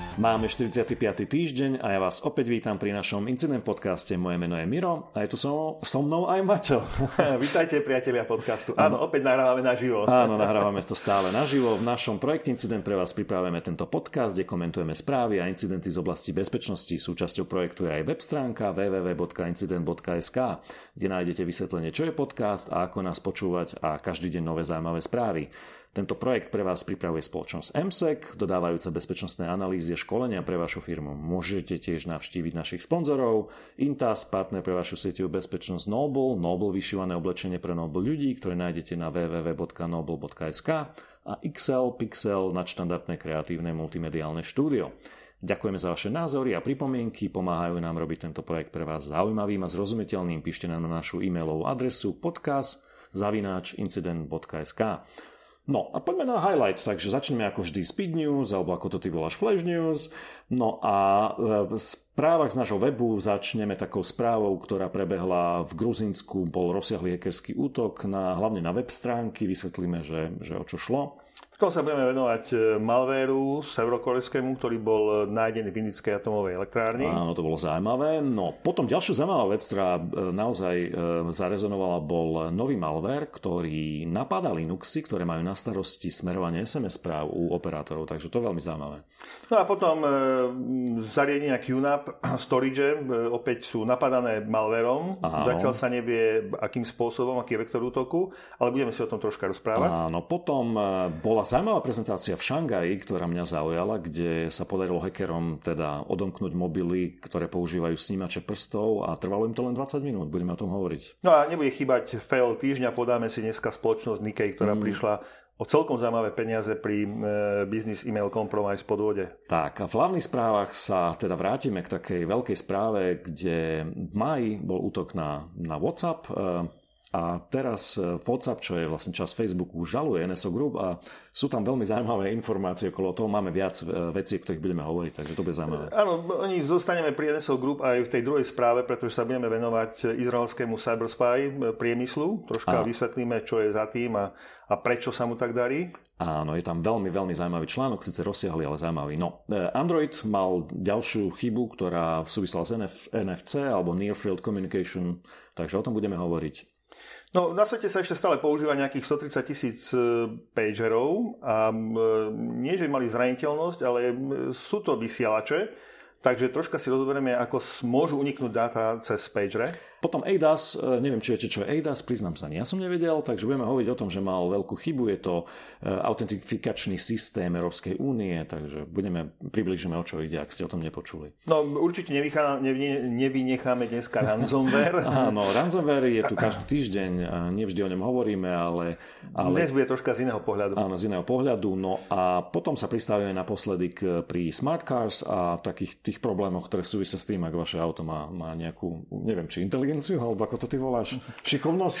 Máme 45. týždeň a ja vás opäť vítam pri našom Incident podcaste. Moje meno je Miro a je tu so mnou aj Maťo. Vítajte, priatelia podcastu. Áno, opäť nahrávame naživo. Áno, nahrávame to stále naživo. V našom projekte Incident pre vás pripravujeme tento podcast, kde komentujeme správy a incidenty z oblasti bezpečnosti. Súčasťou projektu je aj web stránka www.incident.sk, kde nájdete vysvetlenie, čo je podcast a ako nás počúvať a každý deň nové zaujímavé správy. Tento projekt pre vás pripravuje spoločnosť MSEC, dodávajúca bezpečnostné analýzy a školenia pre vašu firmu. Môžete tiež navštíviť našich sponzorov, Intas, partner pre vašu sieťovú bezpečnosť Noble vyšívané oblečenie pre Noble ľudí, ktoré nájdete na www.noble.sk a Pixel, nadštandardné kreatívne multimediálne štúdio. Ďakujeme za vaše názory a pripomienky, pomáhajú nám robiť tento projekt pre vás zaujímavým a zrozumiteľným. Píšte nám na našu e-mailovú adresu podcast@incident.sk. No a poďme na highlight, takže začneme ako vždy Speed News, alebo ako to ty voláš Flash News. No a v správach z nášho webu začneme takou správou, ktorá prebehla v Gruzínsku. Bol rozsiahly hackerský útok hlavne na web stránky, vysvetlíme, že o čo šlo. Potom sa budeme venovať malvéru severokorejskému, ktorý bol nájdený v indickej atomovej elektrárni. Áno, to bolo zaujímavé. No potom ďalšiu zaujímavá vec, ktorá naozaj zarezonovala, bol nový malware, ktorý napáda Linuxy, ktoré majú na starosti smerovanie SMS správ u operátorov, takže to je veľmi zaujímavé. No a potom zariadenia QNAP, storage, opäť sú napadané malwareom. Zatiaľ sa nevie, akým spôsobom, aký vektor útoku, ale budeme si o tom troška rozprávať. Áno, potom bola zaujímavá prezentácia v Šangaji, ktorá mňa zaujala, kde sa podarilo hackerom teda odomknúť mobily, ktoré používajú snímače prstov a trvalo im to len 20 minút. Budeme o tom hovoriť. No a nebude chýbať fail týždňa. Podáme si dneska spoločnosť Nikkei, ktorá prišla o celkom zaujímavé peniaze pri business email compromise podvode. Tak a v hlavných správach sa teda vrátime k takej veľkej správe, kde v máji bol útok na WhatsApp. A teraz WhatsApp, čo je vlastne časť Facebooku, žaluje NSO Group a sú tam veľmi zaujímavé informácie okolo toho. Máme viac vecí, o ktorých budeme hovoriť, takže to bude zaujímavé. Áno, oni zostaneme pri NSO Group aj v tej druhej správe, pretože sa budeme venovať izraelskému cyberspy priemyslu. Troška vysvetlíme, čo je za tým a prečo sa mu tak darí. Áno, je tam veľmi, veľmi zaujímavý článok, síce rozsiahly, ale zaujímavý. No, Android mal ďalšiu chybu, ktorá súvisela s NFC alebo Near Field Communication, takže o tom budeme hovoriť. No, na svete sa ešte stále používa nejakých 130,000 pagerov a nie, že mali zraniteľnosť, ale sú to vysielače, takže troška si rozoberieme, ako môžu uniknúť dáta cez pagere. Potom ADAS, neviem, či viete, čo je ADAS, priznám sa, ja som nevedel, takže budeme hovoriť o tom, že mal veľkú chybu, je to autentifikačný systém Európskej únie, takže približíme, o čo ide, ak ste o tom nepočuli. No, určite nevynecháme dneska ransomware. Áno, ransomware je tu každý týždeň, nevždy o ňom hovoríme, ale... Dnes bude troška z iného pohľadu. Áno, z iného pohľadu, no a potom sa pristavíme naposledy pri smart cars a takých tých problémoch, ktoré súvisia s tým, ak vaše auto má nejakú, neviem, či alebo ako to ty voláš? Šikovnosť?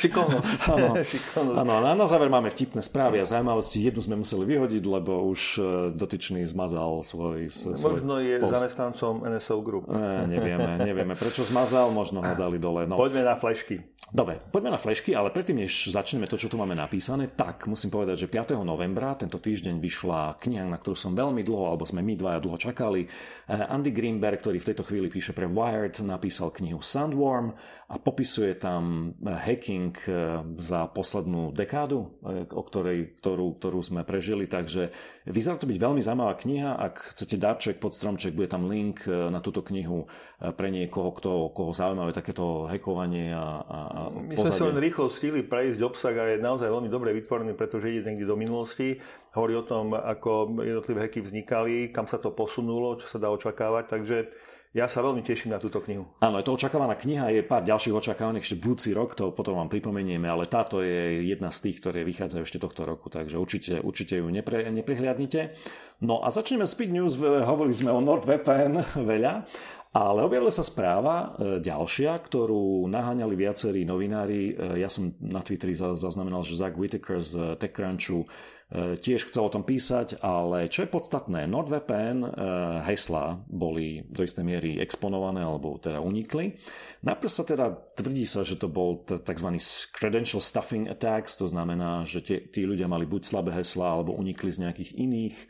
Áno, a na záver máme vtipné správy a zaujímavosti. Jednu sme museli vyhodiť, lebo už dotyčný zmazal svoj možno je post. Zamestnancom NSO Group. Nevieme, prečo zmazal, možno ho dali dole. No. Poďme na flešky. Dobre, poďme na flešky, ale predtým, než začneme to, čo tu máme napísané, tak musím povedať, že 5. novembra tento týždeň vyšla kniha, na ktorú som veľmi dlho, alebo sme my dvaja dlho čakali. Andy Greenberg, ktorý v tejto chvíli píše pre Wired, napísal knihu Sandworm a popisuje tam hacking za poslednú dekádu, ktorú sme prežili, takže vyzerá to byť veľmi zaujímavá kniha. Ak chcete darček pod stromček, bude tam link na túto knihu pre niekoho, koho zaujímavé takéto hackovanie a my sme sa len rýchlo stihli prejsť obsah a je naozaj veľmi dobre vytvorený, pretože ide niekde do minulosti. Hovorí o tom, ako jednotlivé hacky vznikali, kam sa to posunulo, čo sa dá očakávať, takže ja sa veľmi teším na túto knihu. Áno, je to očakávaná kniha, je pár ďalších očakávaných ešte budúci rok, to potom vám pripomenieme, ale táto je jedna z tých, ktoré vychádzajú ešte tohto roku, takže určite ju neprehliadnite. No a začneme Speed News, hovorili sme o NordVPN veľa, ale objavila sa správa ďalšia, ktorú naháňali viacerí novinári. Ja som na Twitteri zaznamenal, že Zach Whittaker z TechCrunchu tiež chcel o tom písať, ale čo je podstatné, NordVPN hesla boli do istej miery exponované alebo teda unikli. Najprv sa teda tvrdí sa, že to bol tzv. Credential stuffing attacks, to znamená, že tí ľudia mali buď slabé heslá alebo unikli z nejakých iných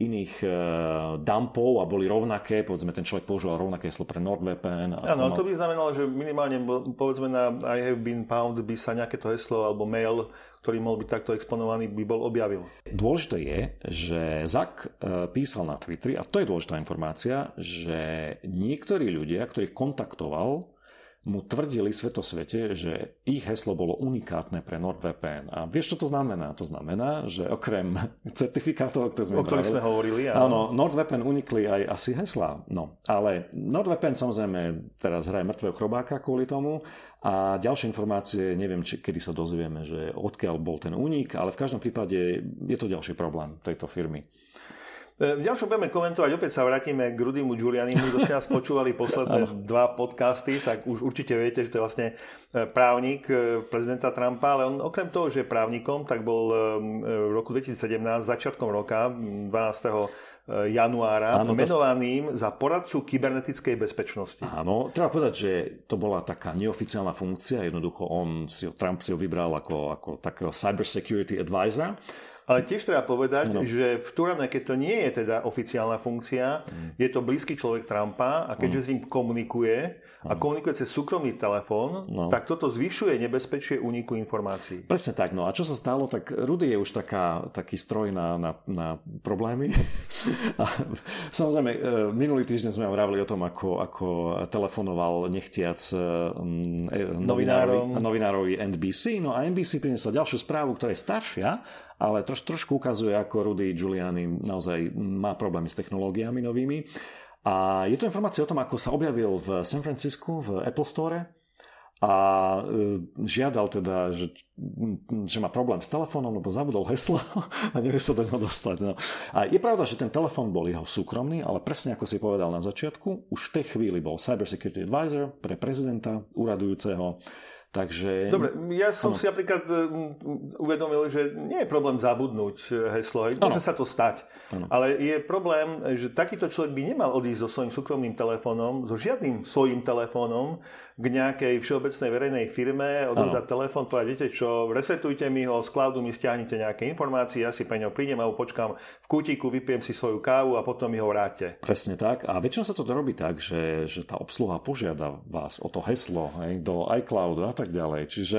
iných dumpov a boli rovnaké, povedzme ten človek používal rovnaké heslo pre NordVPN. Áno, to by znamenalo, že minimálne povedzme na I have been found by sa nejaké to heslo alebo mail, ktorý mohol byť takto exponovaný, by bol objavil. Dôležité je, že Zak písal na Twitteri, a to je dôležitá informácia, že niektorí ľudia, ktorých kontaktoval, mu tvrdili svetosvete, že ich heslo bolo unikátne pre NordVPN. A vieš, čo to znamená? To znamená, že okrem certifikátov, o ktorých sme hovorili, áno, NordVPN unikli aj asi heslá. No, ale NordVPN samozrejme teraz hraje mŕtvého chrobáka kvôli tomu a ďalšie informácie, neviem, kedy sa dozvieme, že odkiaľ bol ten únik, ale v každom prípade je to ďalší problém tejto firmy. V ďalšom budeme komentovať, opäť sa vrátime k Rudymu Giulianimu, kto ste nás počúvali posledné 2 podcasty, tak už určite viete, že to je vlastne právnik prezidenta Trumpa, ale on okrem toho, že je právnikom, tak bol v roku 2017, začiatkom roka, 12. januára, menovaným za poradcu kybernetickej bezpečnosti. Áno, treba povedať, že to bola taká neoficiálna funkcia, jednoducho Trump si ho vybral ako takého cyber security advisor. Ale tiež treba povedať, že v Turane, keď to nie je teda oficiálna funkcia, je to blízky človek Trumpa a keďže s ním komunikuje a komunikuje cez súkromný telefón, tak toto zvyšuje nebezpečie úniku informácií. Presne tak. No a čo sa stalo, tak Rudy je už taký stroj na problémy. A samozrejme, minulý týždeň sme vravili o tom, ako telefonoval nechtiac novinárovi NBC. No a NBC priniesla ďalšiu správu, ktorá je staršia, ale trošku ukazuje, ako Rudy Giuliani naozaj má problémy s technológiami novými. A je to informácia o tom, ako sa objavil v San Francisku, v Apple Store a žiadal teda, že má problém s telefónom, lebo zabudol heslo a nevie sa do neho dostať. No. A je pravda, že ten telefón bol jeho súkromný, ale presne ako si povedal na začiatku, už v tej chvíli bol Cyber Security Advisor pre prezidenta úradujúceho. Takže... Dobre, ja som si napríklad uvedomil, že nie je problém zabudnúť heslo, môže sa to stať, ale je problém, že takýto človek by nemal odísť so svojím súkromným telefónom, so žiadnym svojím telefónom k nejakej všeobecnej verejnej firme, odovzdať telefón, povedať, viete čo, resetujte mi ho, z cloudu mi stiahnite nejaké informácie, ja si pre ňou prídem a počkám v kútiku, vypijem si svoju kávu a potom mi ho vráte. Presne tak. A väčšinou sa to robí tak, že tá obsluha požiada vás o to heslo do iCloudu a tak ďalej. Čiže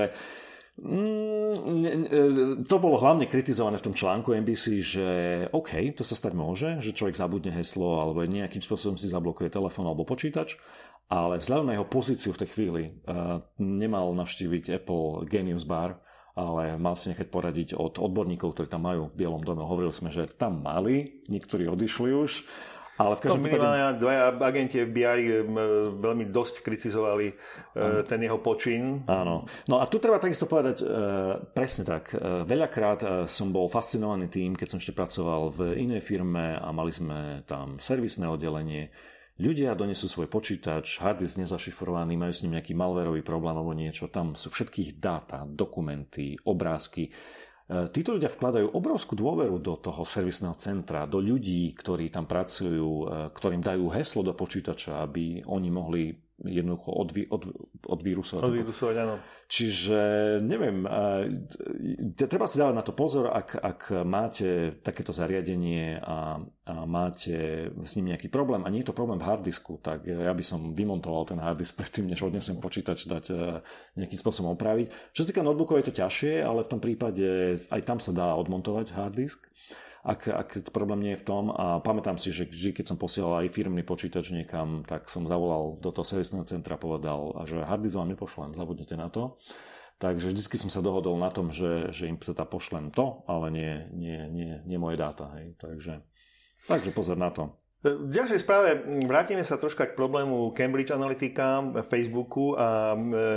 to bolo hlavne kritizované v tom článku NBC, že OK, to sa stať môže, že človek zabudne heslo alebo nejakým spôsobom si zablokuje telefón alebo počítač, ale vzhľadom na jeho pozíciu v tej chvíli nemal navštíviť Apple Genius Bar, ale mal si nechať poradiť od odborníkov, ktorí tam majú v Bielom dome. Hovorili sme, že tam mali, niektorí odišli už. Ale v každom minimálne dvaja agenti FBI veľmi dosť kritizovali ten jeho počin. Áno. No a tu treba takisto povedať presne tak. Veľakrát som bol fascinovaný tým, keď som ešte pracoval v inej firme a mali sme tam servisné oddelenie. Ľudia donesú svoj počítač, harddisk nezašifrovaný, majú s ním nejaký malwareový problém alebo niečo. Tam sú všetkých dáta, dokumenty, obrázky. Títo ľudia vkladajú obrovskú dôveru do toho servisného centra, do ľudí, ktorí tam pracujú, ktorým dajú heslo do počítača, aby oni mohli jednoducho odvírusovať. Odvírusovať, áno. Čiže, neviem, treba si dávať na to pozor, ak máte takéto zariadenie a máte s ním nejaký problém a nie je to problém v harddisku, tak ja by som vymontoval ten harddisk predtým, než odnesem počítač dať nejakým spôsobom opraviť. Čo sa týka notebookov, je to ťažšie, ale v tom prípade aj tam sa dá odmontovať harddisk. Ak problém nie je v tom, a pamätám si, že keď som posielal aj firmný počítač niekam, tak som zavolal do toho servisného centra a povedal, že harddisk vám nepošlem, zabudnite na to. Takže vždycky som sa dohodol na tom, že im teda pošlem to, ale nie moje dáta. Hej. Takže pozor na to. V ďalšej správe vrátime sa troška k problému Cambridge Analytica, Facebooku a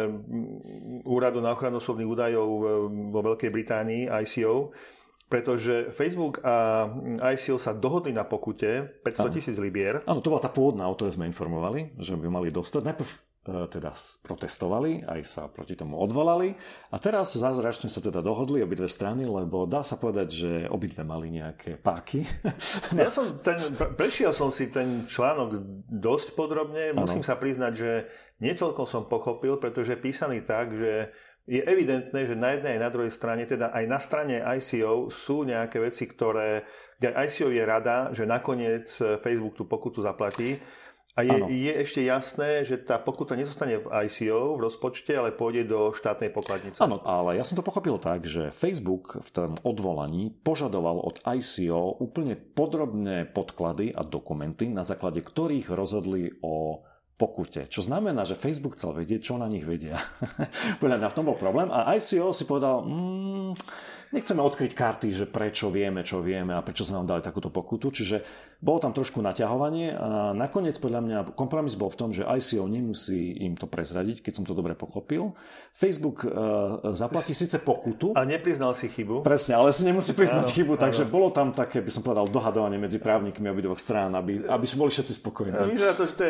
Úradu na ochranu osobných údajov vo Veľkej Británii, ICO, pretože Facebook a ICO sa dohodli na pokute 500,000 libier. Áno, to bola tá pôvodná, o ktorej sme informovali, že by mali dostať. Najprv teda protestovali, aj sa proti tomu odvolali a teraz zázračne sa teda dohodli obidve strany, lebo dá sa povedať, že obidve mali nejaké páky. Ja prešiel som si ten článok dosť podrobne, musím sa priznať, že niecelkom som pochopil, pretože je písaný tak, že je evidentné, že na jednej aj na druhej strane, teda aj na strane ICO sú nejaké veci, ktoré ICO je rada, že nakoniec Facebook tú pokutu zaplatí. A je ešte jasné, že tá pokuta nezostane v ICO, v rozpočte, ale pôjde do štátnej pokladnice. Áno, ale ja som to pochopil tak, že Facebook v tom odvolaní požadoval od ICO úplne podrobné podklady a dokumenty, na základe ktorých rozhodli o pokute. Čo znamená, že Facebook chcel vedieť, čo na nich vedia. Podľa mňa v tom bol problém a ICO si povedal, nechceme odkryť karty, že prečo vieme, čo vieme a prečo sme vám dali takúto pokutu. Čiže bolo tam trošku naťahovanie a nakoniec podľa mňa kompromis bol v tom, že ICO nemusí im to prezradiť, keď som to dobre pochopil. Facebook zaplatí síce pokutu. A nepriznal si chybu. Presne, ale si nemusí priznať chybu, takže bolo tam také, by som povedal, dohadovanie medzi právnikmi obidvoch strán, aby boli všetci spokojní. Vyzerá to, že to je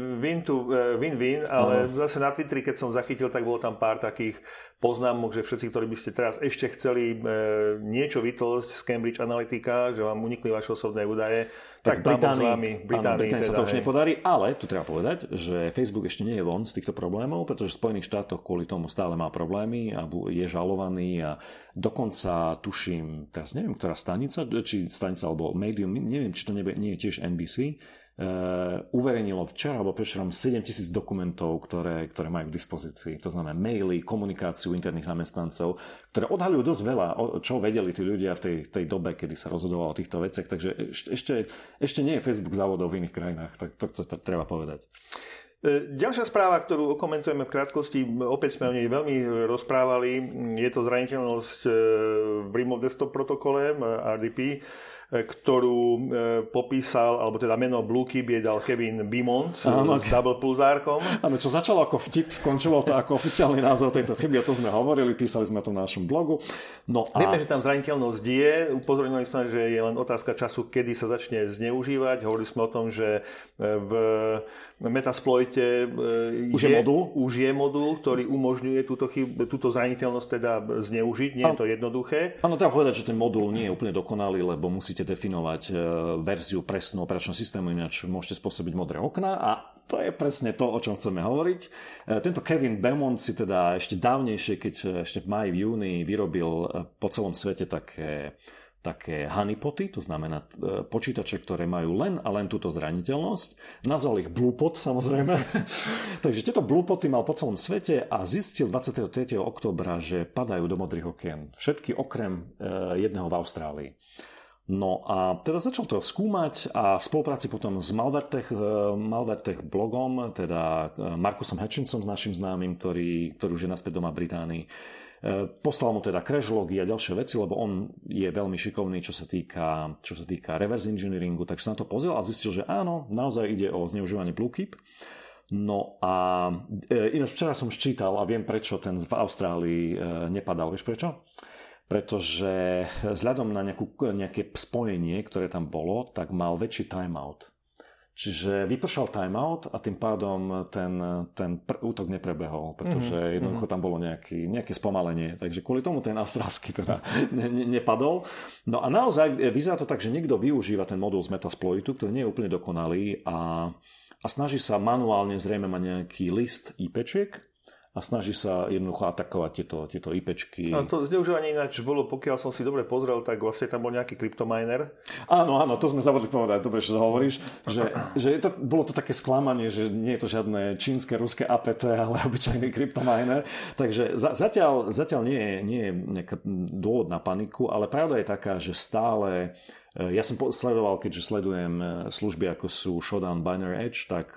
win-win, ale zase na Twitteri, keď som zachytil, tak bolo tam pár takých poznámok, že všetci, ktorí by ste teraz ešte chceli niečo vytlcť z Cambridge Analytica, že vám unikli vaše osobné údaje, tak Británii sa to už nepodarí, ale tu treba povedať, že Facebook ešte nie je von z týchto problémov, pretože v Spojených štátoch kvôli tomu stále má problémy a je žalovaný a dokonca tuším, teraz neviem, ktorá stanica alebo médium, neviem, či to nie je tiež NBC, uverejnilo včera alebo prečerom 7,000 dokumentov, ktoré majú k dispozícii. To znamená maily, komunikáciu interných zamestnancov, ktoré odhaľujú dosť veľa, čo vedeli tí ľudia v tej dobe, kedy sa rozhodovalo o týchto veciach. Takže ešte nie je Facebook závodov v iných krajinách. Tak to treba povedať. Ďalšia správa, ktorú okomentujeme v krátkosti, opäť sme o nej veľmi rozprávali, je to zraniteľnosť v Remote Desktop protokole RDP, ktorú popísal, alebo teda meno BlueKeep je dal Kevin Beaumont s double pulzárkom. Áno, čo začalo ako vtip, skončilo to ako oficiálny názov tejto chyby, o tom sme hovorili, písali sme to na našom blogu. Vieme, že tam zraniteľnosť je, upozorňovali sme, že je len otázka času, kedy sa začne zneužívať. Hovorili sme o tom, že v Metasploite už je modul, ktorý umožňuje túto zraniteľnosť teda zneužiť. Nie je to jednoduché. Áno, treba povedať, že ten modul nie je úplne dokonalý, lebo musíte definovať verziu presnú operačného systému, ináč môžete spôsobiť modré okná a to je presne to, o čom chceme hovoriť. Tento Kevin Beaumont si teda ešte dávnejšie, keď ešte v máji, v júni vyrobil po celom svete také honeypoty, to znamená počítače, ktoré majú len a len túto zraniteľnosť. Nazval ich Bluepot, samozrejme. Takže tieto Bluepoty mal po celom svete a zistil 23. októbra, že padajú do modrých okien. Všetky okrem jedného v Austrálii. No a teda začal to skúmať a v spolupráci potom s Malwaretech blogom, teda Markusom Hutchinsom, našim známym, ktorý už je naspäť doma v Británii, poslal mu teda crash logy a ďalšie veci, lebo on je veľmi šikovný, čo sa týka reverse engineeringu, takže sa na to pozrel a zistil, že áno, naozaj ide o zneužívanie BlueKeep. No a ináč včera som čítal a viem, prečo ten v Austrálii nepadal. Vieš prečo? Pretože vzhľadom na nejaké spojenie, ktoré tam bolo, tak mal väčší timeout. Čiže vypršal timeout a tým pádom ten útok neprebehol, pretože jednoducho tam bolo nejaké spomalenie. Takže kvôli tomu ten austrálsky teda nepadol. No a naozaj vyzerá to tak, že niekto využíva ten modul z Metasploitu, ktorý nie je úplne dokonalý a snaží sa manuálne zrejme mať nejaký list IPčiek, a snaží sa jednoducho atakovať tieto IPčky. A to zneužívanie ináč bolo, pokiaľ som si dobre pozrel, tak vlastne tam bol nejaký kryptominer. Áno, to sme zabudli povedať, dobre, že to hovoríš, že bolo to také sklamanie, že nie je to žiadne čínske, ruské APT, ale obyčajný kryptominer. Takže zatiaľ nie je nejaká dôvod na paniku, ale pravda je taká, že stále ja som sledoval, keďže sledujem služby ako sú Shodan, Binary Edge, tak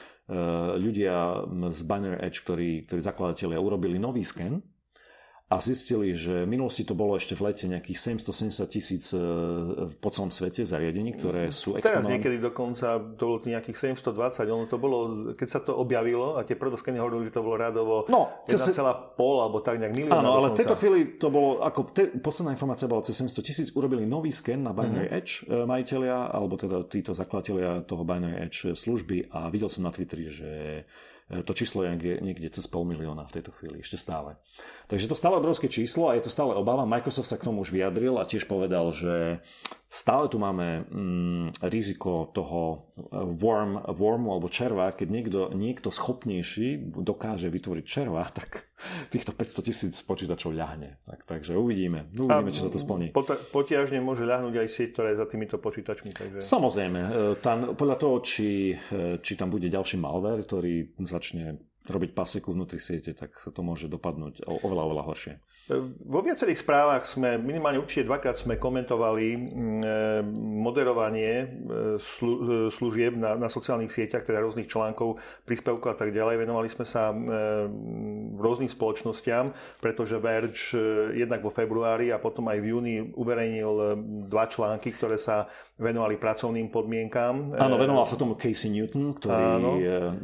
ľudia z Binary Edge, ktorí zakladatelia urobili nový sken a zistili, že v minulosti to bolo ešte v lete nejakých 770,000 po celom svete zariadení, ktoré sú exponované. Teraz niekedy dokonca to bolo nejakých 720, ono to bolo, keď sa to objavilo a tie prvoskeny hovorili, že to bolo rádovo 1,5 alebo tak nejak milióna. Áno, ale v tejto chvíli to bolo, posledná informácia bola cez 700,000, urobili nový sken na Binary Edge majiteľia, alebo teda títo zakladatelia toho Binary Edge služby a videl som na Twitteri, že to číslo je niekde cez 500,000 v tejto chvíli, ešte stále. Takže to stále obrovské číslo a je to stále obava. Microsoft sa k tomu už vyjadril a tiež povedal, že stále tu máme riziko toho wormu alebo červa. Keď niekto schopnejší dokáže vytvoriť červa, tak týchto 500 000 počítačov ľahne. Takže uvidíme, či sa to splní. Potiažne môže ľahnúť aj sieť, ktorá je za týmito počítačmi. Takže... Samozrejme. Podľa toho, či tam bude ďalší malware, ktorý začne robiť paseku vnútri siete, tak to môže dopadnúť oveľa horšie. Vo viacerých správach sme, minimálne určite dvakrát sme komentovali moderovanie služieb na sociálnych sieťach, teda rôznych článkov, príspevkov a tak ďalej. Venovali sme sa rôznym spoločnostiam, pretože Verge jednak vo februári a potom aj v júni uverejnil 2 články, ktoré sa venovali pracovným podmienkám. Áno, venoval sa tomu Casey Newton, ktorý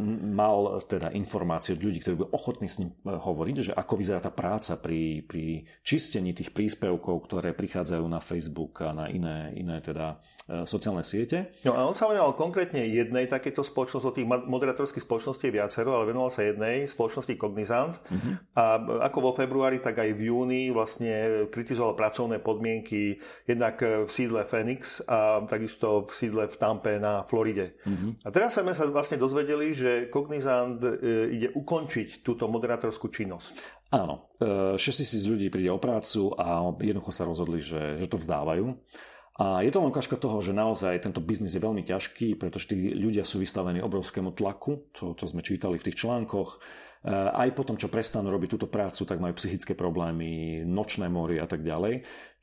mal teda informácie od ľudí, ktorí boli ochotní s ním hovoriť, že ako vyzerá tá práca pri čistení tých príspevkov, ktoré prichádzajú na Facebook a na iné teda sociálne siete. No a on sa venoval konkrétne jednej takéto spoločnosti, tých moderátorských spoločností je viacero, ale venoval sa jednej spoločnosti Cognizant. A ako vo februári, tak aj v júni vlastne kritizoval pracovné podmienky jednak v sídle Phoenix a takisto v sídle v Tampe na Floride. A teraz sme sa vlastne dozvedeli, že Cognizant ide ukončiť túto moderátorskú činnosť. Áno, 6 000 ľudí príde o prácu a jednoducho sa rozhodli, že to vzdávajú. A je to len ukážka toho, že naozaj tento biznis je veľmi ťažký, pretože tí ľudia sú vystavení obrovskému tlaku, čo sme čítali v tých článkoch. Aj potom, čo prestanú robiť túto prácu, tak majú psychické problémy, nočné mory a tak ďalej.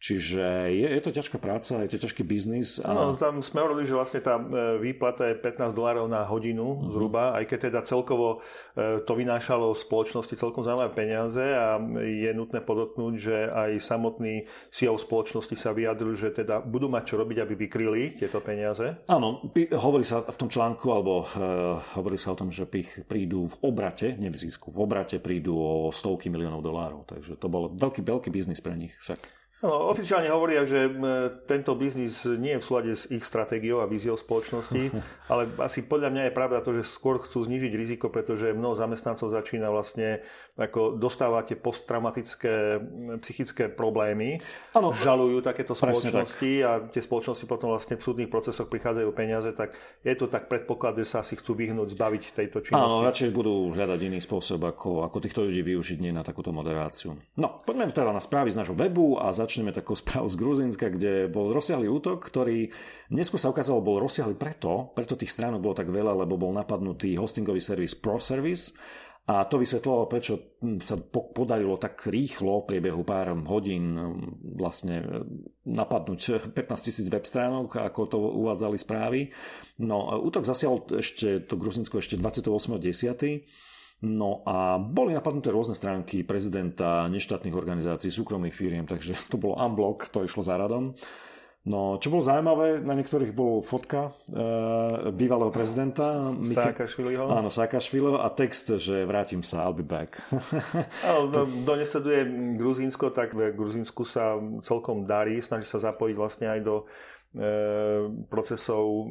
Čiže je to ťažká práca, je to ťažký biznis. No, tam sme hovorili, že vlastne tá výplata je $15 na hodinu zhruba, aj keď teda celkovo to vynášalo spoločnosti celkom zaujímavé peniaze a je nutné podotknúť, že aj samotný CEO spoločnosti sa vyjadril, že teda budú mať čo robiť, aby vykryli tieto peniaze. Áno, hovorí sa v tom článku, alebo hovorí sa o tom, že prídu v obrate, nie v zisku, v obrate prídu o $100 miliónov. Takže to bol veľký biznis pre nich však. No, oficiálne hovoria, že tento biznis nie je v súlade s ich stratégiou a víziou spoločnosti, ale asi podľa mňa je pravda to, že skôr chcú znížiť riziko, pretože mnoho zamestnancov začína vlastne ako dostávať tie posttraumatické psychické problémy, žalujú takéto spoločnosti a tie spoločnosti potom vlastne v súdnych procesoch prichádzajú peniaze, tak je to tak predpoklad, že sa asi chcú vyhnúť, zbaviť tejto činnosti. Áno, radšej budú hľadať iný spôsob, ako týchto ľudí využiť nie na takúto moderáciu. No, poďme teda na správy z nášho webu a začneme takou správou z Gruzínska, kde bol rozsiahly útok, ktorý neskôr sa ukázalo, bol rozsiahly preto tých stránok bolo tak veľa, lebo bol napadnutý hostingový servis ProService a to vysvetľovalo, prečo sa podarilo tak rýchlo v priebehu pár hodín vlastne napadnúť 15 000 web stránok, ako to uvádzali správy. No, útok zasiahol to Gruzínsko ešte 28.10. No a boli napadnuté rôzne stránky prezidenta, neštátnych organizácií, súkromných firiem, takže to bolo unblock, to išlo za radom. No, čo bolo zaujímavé, na niektorých bol fotka bývalého prezidenta Saakašviliho. Áno, Saakašviliho a text, že vrátim sa, I'll be back. Kto nesleduje Gruzínsko, tak v Gruzínsku sa celkom darí, snaží sa zapojiť vlastne aj do procesov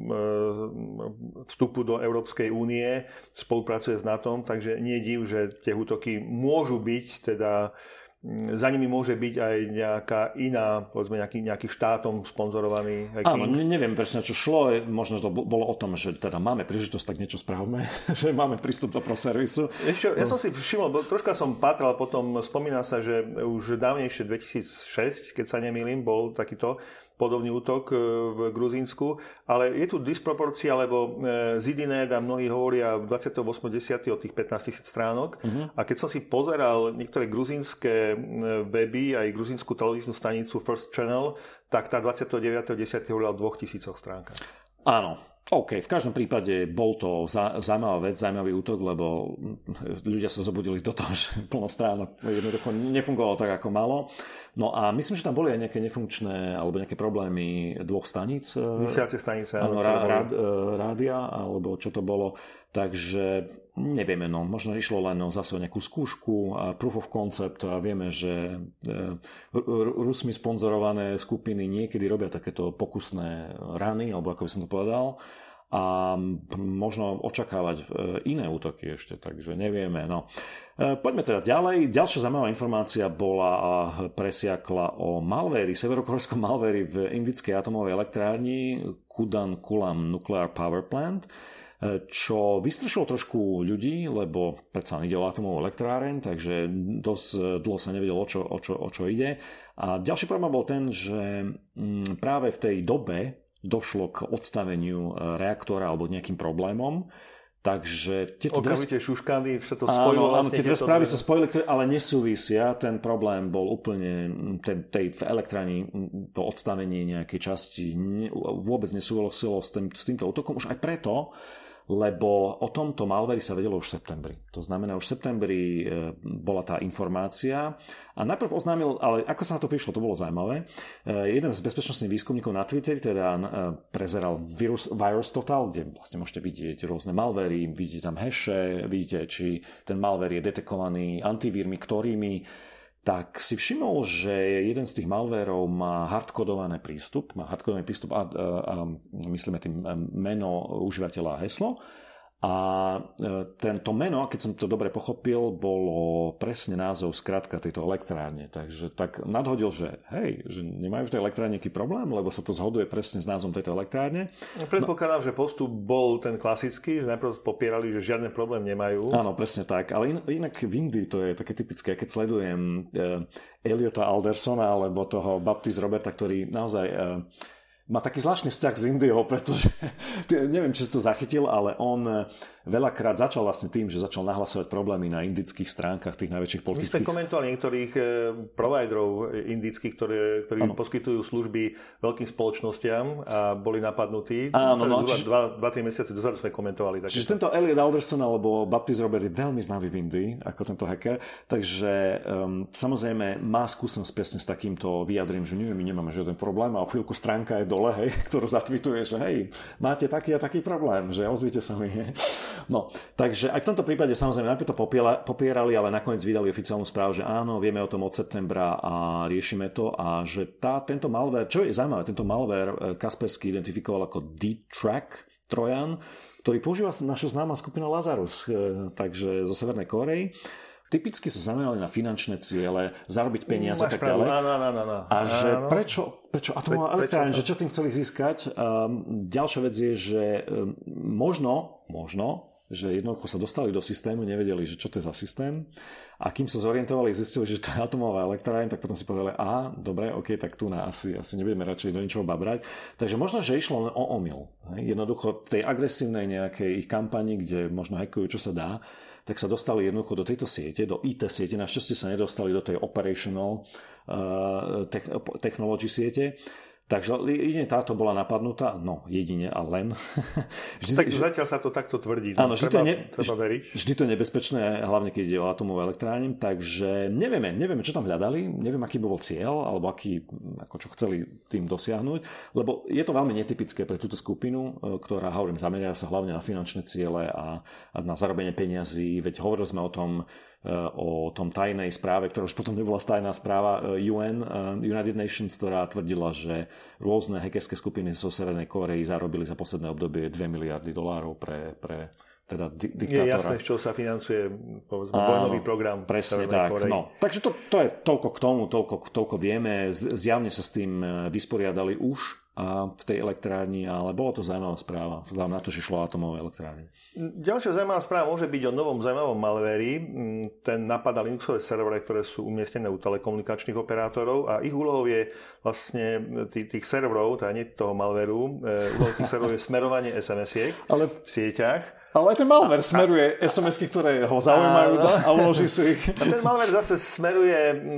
vstupu do Európskej únie, spolupracuje s NATO, takže nie je div, že tie útoky môžu byť, teda za nimi môže byť aj nejaká iná, povedzme nejaký štátom sponzorovaný hacking. Áno, neviem presne, čo šlo, možno to bolo o tom, že teda máme príležitosť, tak niečo správame, že máme prístup do ProServisu. Ja som si všimol, troška som pátral, potom spomína sa, že už dávnejšie 2006, keď sa nemýlim, bol takýto podobný útok v Gruzínsku, ale je tu disproporcia, lebo ZDNet a mnohí hovoria 28.10. o tých 15 000 stránok a keď som si pozeral niektoré gruzínske weby, aj gruzínsku televíznu stanicu First Channel, tak tá 29.10. hovorila o 2000 stránkach. Áno, OK, v každom prípade bol to zaujímavá vec, zaujímavý útok, lebo ľudia sa zobudili do toho, že plno stránok jednoducho nefungovalo tak, ako malo. No a myslím, že tam boli aj nejaké nefunkčné alebo nejaké problémy dvoch staníc. Vysielacie stanice. Áno, rádia, alebo čo to bolo. Takže nevieme, no, možno išlo len zase o nejakú skúšku a proof of concept a vieme, že Rusmi sponzorované skupiny niekedy robia takéto pokusné rany, alebo ako by som to povedal. a možno očakávať iné útoky ešte, takže nevieme. No. Poďme teda ďalej. Ďalšia zaujímavá informácia presiakla o malvéri, severokorejskom malvéri v indickej atomovej elektrárni Kudankulam Nuclear Power Plant, čo vystrašilo trošku ľudí, lebo predsa ide o atomovú elektráreň, takže dosť dlho sa nevedelo, o čo ide. A ďalší problém bol ten, že práve v tej dobe došlo k odstaveniu reaktora alebo nejakým problémom. Takže tieto šuškany, všetko spojilo. Áno, tie dve správy sa spojili, ale nesúvisia. Ten problém bol úplne tej elektrárni, to odstavenie nejakej časti vôbec nesúviselo s týmto útokom. Už aj preto, lebo o tomto malvéri sa vedelo už v septembri. To znamená, už v septembri bola tá informácia a najprv oznámil, ale ako sa na to prišlo, to bolo zaujímavé. Jeden z bezpečnostných výskumníkov na Twitteri teda prezeral Virus Total, kde vlastne môžete vidieť rôzne malvéry, vidíte tam hashe, vidíte, či ten malvér je detekovaný antivírmi, ktorými, tak si všimol, že jeden z tých malvérov má hardkodovaný prístup a myslíme tým meno užívateľa a heslo. A tento meno, keď som to dobre pochopil, bolo presne názov skratka tejto elektrárne. Takže tak nadhodil, že hej, že nemajú v tej elektrárne nejaký problém, lebo sa to zhoduje presne s názvom tejto elektrárne. Predpokladám, že postup bol ten klasický, že najprv popierali, že žiadny problém nemajú. Áno, presne tak. Ale inak v Indii to je také typické. Keď sledujem Eliota Aldersona alebo toho Baptist Roberta, ktorý naozaj má taký zvláštny vzťah s Indiou, pretože neviem, či si to zachytil, ale on veľakrát začal vlastne tým, že začal nahlasovať problémy na indických stránkach tých najväčších politických. My sme komentovali niektorých providerov indických, ktorí poskytujú služby veľkým spoločnostiam a boli napadnutí. Áno, 2-3 mesiace dozadu sme komentovali. Čiže tento Elliot Alderson alebo Baptist Robert je veľmi známy v Indii, ako tento hacker, takže samozrejme má skúsenosť presne s takýmto vyjadrením, že my nemáme žiaden problém a o chvíľku stránka je dole, hej, ktorú zatvituje, že hej, máte taký a taký problém, že ozvite sa mi. No, takže aj v tomto prípade samozrejme najprv to popierali, ale nakoniec vydali oficiálnu správu, že áno, vieme o tom od septembra a riešime to a že tento malware, čo je zaujímavé, tento malware Kaspersky identifikoval ako D-Track Trojan, ktorý používa naša známa skupina Lazarus, takže zo Severnej Kórey. Typicky sa zamerali na finančné ciele, zarobiť peniaze a tak ďalej. A že prečo atomová elektrárne, že čo tým chceli získať? Ďalšia vec je, že možno, že jednoducho sa dostali do systému, nevedeli, že čo to je za systém. A kým sa zorientovali, zistili, že to je atomová elektrárne, tak potom si povedali, dobre, ok, tak tu asi nebudeme radšej do ničoho babrať. Takže možno, že išlo len o omyl. Jednoducho tej agresívnej nejakej ich kampani, kde možno hackujú, čo sa dá, tak sa dostali jednoducho do tejto siete, do IT siete. Našťastie sa nedostali do tej operational technology siete. Takže jedine táto bola napadnutá, jedine a len. Zatiaľ sa to takto tvrdí. Áno, treba veriť. Vždy to je nebezpečné, hlavne keď ide o atomovú elektrárne, takže nevieme, čo tam hľadali, neviem, aký bol cieľ, alebo čo chceli tým dosiahnuť, lebo je to veľmi netypické pre túto skupinu, ktorá, hovorím, zameria sa hlavne na finančné ciele a na zarobenie peňazí, veď hovorili sme o tom tajnej správe, ktorá už potom nebola tajná správa United Nations, ktorá tvrdila, že rôzne hackerské skupiny zo Severnej Kórey zarobili za posledné obdobie $2 miliardy pre teda diktátora. Je jasné, z čoho sa financuje vojnový program. Presne tak. Takže to je toľko k tomu, toľko vieme. Zjavne sa s tým vysporiadali už v tej elektrárni, ale bolo to zaujímavá správa. Vzhľadom na to, že šlo o atomové elektrárne. Ďalšia zaujímavá správa môže byť o novom zaujímavom malvéri. Ten napadá Linuxové servery, ktoré sú umiestnené u telekomunikačných operátorov a ich úlohou je vlastne tých serverov, teda nie toho malvéru, úlohou tých serverov je smerovanie SMS-iek v sieťach. Ale aj ten malware smeruje SMS-ky, ktoré ho zaujímajú a uloží si ich. A ten malware zase smeruje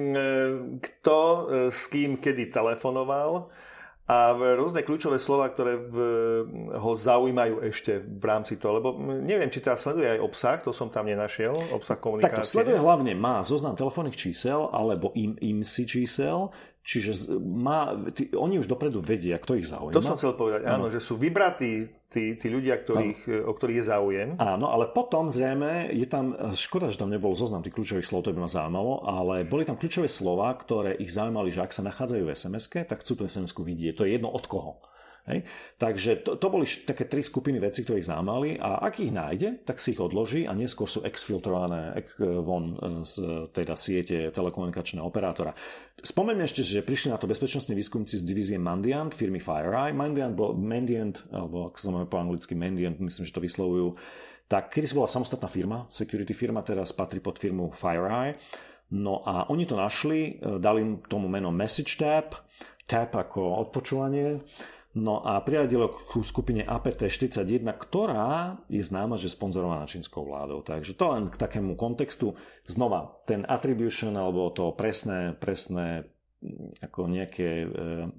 kto s kým kedy telefonoval a rôzne kľúčové slova, ktoré ho zaujímajú ešte v rámci toho. Lebo neviem, či teda sleduje aj obsah, to som tam nenašiel, obsah komunikácie. Takto sleduje hlavne, má zoznam telefónnych čísel alebo IMSI čísel, čiže oni už dopredu vedia, kto ich zaujíma. To som chcel povedať, áno, že sú vybratí tí ľudia, o ktorých je záujem. Áno, ale potom zrejme je tam, škoda, že tam nebol zoznam tých kľúčových slov, to by ma zaujímalo, ale boli tam kľúčové slova, ktoré ich zaujímali, že ak sa nachádzajú v SMS-ke, tak chcú tú SMS-ku vidieť. To je jedno od koho. Hej? Takže to boli také 3 skupiny vecí, ktoré ich zaujímali a ak ich nájde, tak si ich odloží a neskôr sú exfiltrované von z teda siete telekomunikačného operátora. Spomeňme ešte, že prišli na to bezpečnostní výskumníci z divízie Mandiant, firmy FireEye. Mandiant, alebo ako sa máme po anglicky Mandiant, myslím, že to vyslovujú, tak kedy bola samostatná firma, security firma, teraz patrí pod firmu FireEye. No a oni to našli, dali tomu meno Message Tap ako odpočúvanie. No a priradilo k skupine APT-41, ktorá je známa, že sponzorovaná čínskou vládou. Takže to len k takému kontextu. Znova, ten attribution, alebo to presné ako nejaké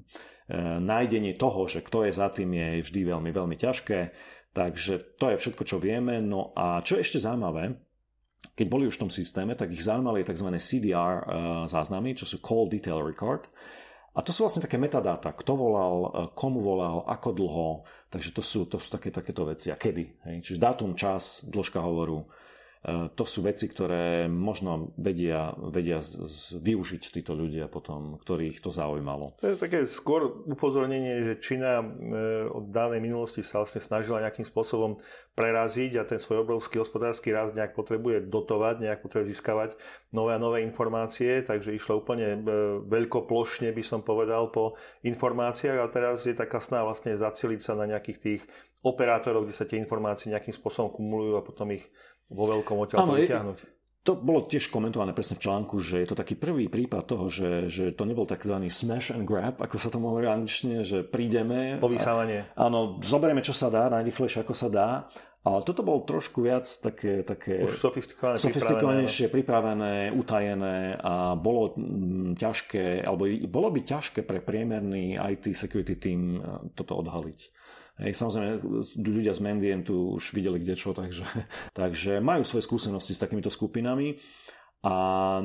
nájdenie toho, že kto je za tým, je vždy veľmi, veľmi ťažké. Takže to je všetko, čo vieme. No a čo je ešte zaujímavé, keď boli už v tom systéme, tak ich zaujímali tzv. CDR záznamy, čo sú Call Detail Record. A to sú vlastne také metadáta, kto volal, komu volal, ako dlho, takže to sú takéto veci. A kedy? Hej? Čiže dátum, čas, dĺžka hovoru, to sú veci, ktoré možno vedia využiť títo ľudia potom, ktorých to zaujímalo. To je také skôr upozornenie, že Čína od dávnej minulosti sa vlastne snažila nejakým spôsobom preraziť a ten svoj obrovský hospodársky rast nejak potrebuje dotovať, nejak potrebuje získavať nové a nové informácie, takže išlo úplne veľkoplošne, by som povedal, po informáciách a teraz je taká snaha vlastne zacieliť sa na nejakých tých operátorov, kde sa tie informácie nejakým spôsobom kumulujú a potom ich vo veľkom odtiaľ vyťahnuť. To bolo tiež komentované presne v článku, že je to taký prvý prípad toho, že to nebol takzvaný smash and grab, ako sa to hovorí angličtine, že prídeme. Povysávanie. Áno, zoberieme, čo sa dá, najrýchlejšie, ako sa dá. Ale toto bolo trošku viac také už sofistikovanejšie, pripravené, utajené a bolo ťažké, alebo bolo by ťažké pre priemerný IT security team toto odhaliť. Hej, samozrejme, ľudia z Mandiantu už videli kdečo, takže majú svoje skúsenosti s takýmito skupinami a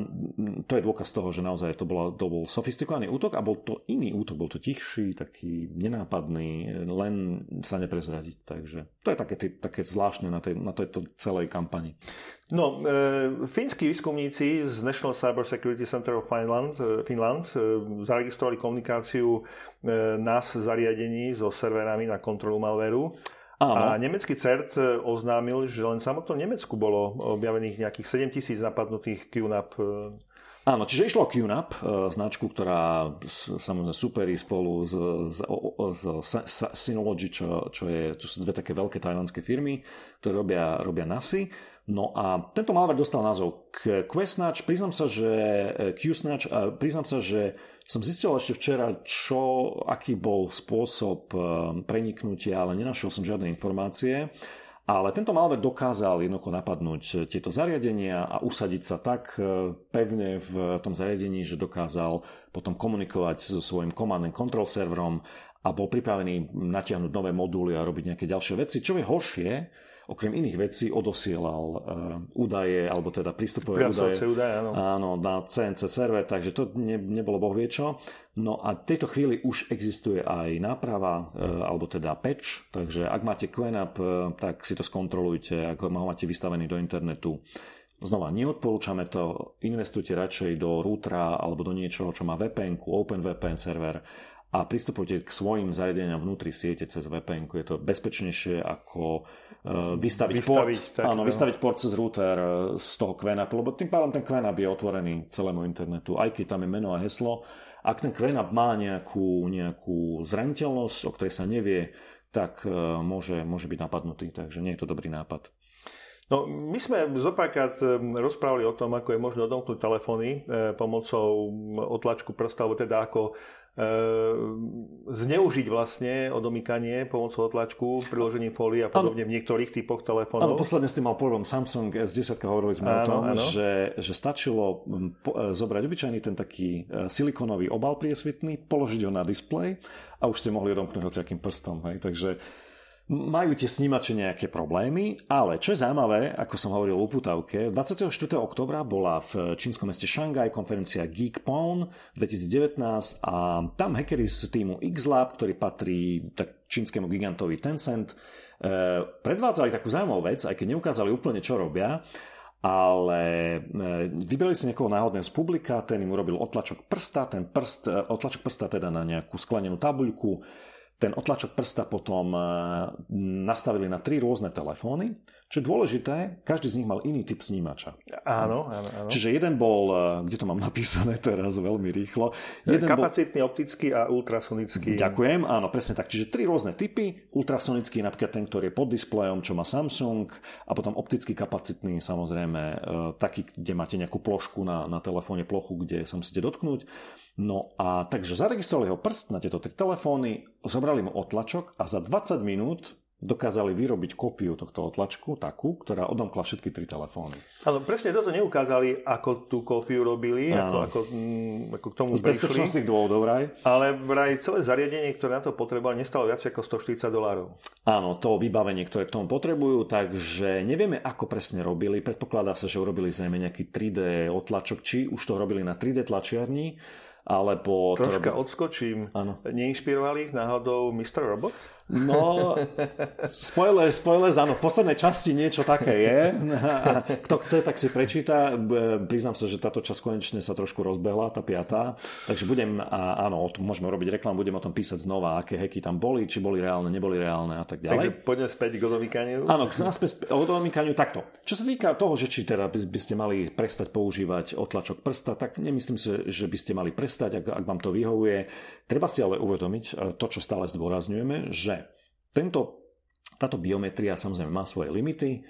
to je dôkaz toho, že naozaj to bol sofistikovaný útok a bol to iný útok, bol to tichší, taký nenápadný, len sa neprezradiť. Takže to je také zvláštne na tejto celej kampani. No, fínsky výskumníci z National Cyber Security Center of Finland zaregistrovali komunikáciu NAS zariadení so serverami na kontrolu malvéru. Áno. A nemecký CERT oznámil, že len v samotnom Nemecku bolo objavených nejakých 7,000 napadnutých QNAP. Áno, čiže išlo o QNAP, značku, ktorá samozrejme superí spolu s Synology, čo sú dve také veľké tajvanské firmy, ktoré robia NASy. No a tento malware dostal názov QSnatch. Priznám sa, že som zistil ešte včera, aký bol spôsob preniknutia, ale nenašiel som žiadne informácie. Ale tento malware dokázal jednoducho napadnúť tieto zariadenia a usadiť sa tak pevne v tom zariadení, že dokázal potom komunikovať so svojím command and control serverom a bol pripravený natiahnuť nové moduly a robiť nejaké ďalšie veci. Čo je horšie, okrem iných vecí odosielal údaje, alebo teda prístupové údaje áno, na CNC server, takže to nebolo bohvie čo. No a v tejto chvíli už existuje aj náprava, alebo teda patch, takže ak máte QNAP, tak si to skontrolujte, ak ho máte vystavený do internetu. Znova, neodporúčame to, investujte radšej do routera alebo do niečoho, čo má VPN-ku, OpenVPN server a pristupujte k svojim zariadeniam vnútri siete cez VPN-ku. Je to bezpečnejšie ako vystaviť port cez router z toho QNAP, lebo tým pádom ten QNAP je otvorený celému internetu, aj keď tam je meno a heslo. Ak ten QNAP má nejakú zraniteľnosť, o ktorej sa nevie, tak môže byť napadnutý, takže nie je to dobrý nápad. No, my sme zopárkrát rozprávali o tom, ako je možné odomknúť telefóny pomocou otlačku prsta, alebo teda ako zneužiť vlastne odomykanie pomocou otlačku, priložením fólie a podobne v niektorých typoch telefónov. Áno, posledne s tým mal problém Samsung S10, hovorili sme o tom, že stačilo zobrať obyčajný ten taký silikonový obal priesvitný, položiť ho na displej a už ste mohli odomknúť hociakým prstom. Hej? Takže majú tie snímače nejaké problémy, ale čo je zaujímavé, ako som hovoril o upútavke, 24. októbra bola v čínskom meste Šanghaj konferencia GeekPwn 2019 a tam hackeri z týmu XLab, ktorý patrí tak čínskemu gigantovi Tencent, predvádzali takú zaujímavú vec, aj keď neukázali úplne, čo robia, ale vybrali si niekoho náhodného z publika, ten im urobil otlačok prsta, otlačok prsta teda na nejakú sklenenú tabuľku, ten otlačok prsta potom nastavili na 3 rôzne telefóny. Čo je dôležité, každý z nich mal iný typ snímača. Áno. Čiže jeden bol, kde to mám napísané teraz veľmi rýchlo. Kapacitný, optický a ultrasonický. Ďakujem, áno, presne tak. Čiže 3 rôzne typy. Ultrasonický, napríklad ten, ktorý je pod displejom, čo má Samsung, a potom optický kapacitný, samozrejme, taký, kde máte nejakú plošku na telefóne, plochu, kde sa musíte dotknúť. No a takže zaregistrovali ho prst na tieto 3 telefóny, zobrali mu otlačok a za 20 minút dokázali vyrobiť kópiu tohto otlačku, takú, ktorá odomkla všetky 3 telefóny. Áno, presne toto neukázali, ako tú kópiu robili, ako k tomu prišli. Z bezpečnostných dôvodov vraj. Ale vraj celé zariadenie, ktoré na to potrebovali, nestalo viac ako $140. Áno, to vybavenie, ktoré k tomu potrebujú, takže nevieme, ako presne robili. Predpokladá sa, že urobili zrejme nejaký 3D otlačok, či už to robili na 3D tlačiarni, alebo... Troška odskočím. Áno. Neinšpirovali ich náhodou Mr. Robot? No, spoilers, áno, v poslednej časti niečo také je. Kto chce, tak si prečíta. Priznám sa, že táto časť konečne sa trošku rozbehla, tá 5. Takže môžeme robiť reklamu, budem o tom písať znova, aké hacky tam boli, či boli reálne, neboli reálne a tak ďalej. Takže poďme späť k odomýkaniu. Áno, k odomýkaniu takto. Čo sa týka toho, že či teda by ste mali prestať používať otlačok prsta, tak nemyslím si, že by ste mali prestať, ak vám to vyhovuje. Treba si ale uvedomiť to, čo stále zdôrazňujeme, že táto biometria samozrejme má svoje limity.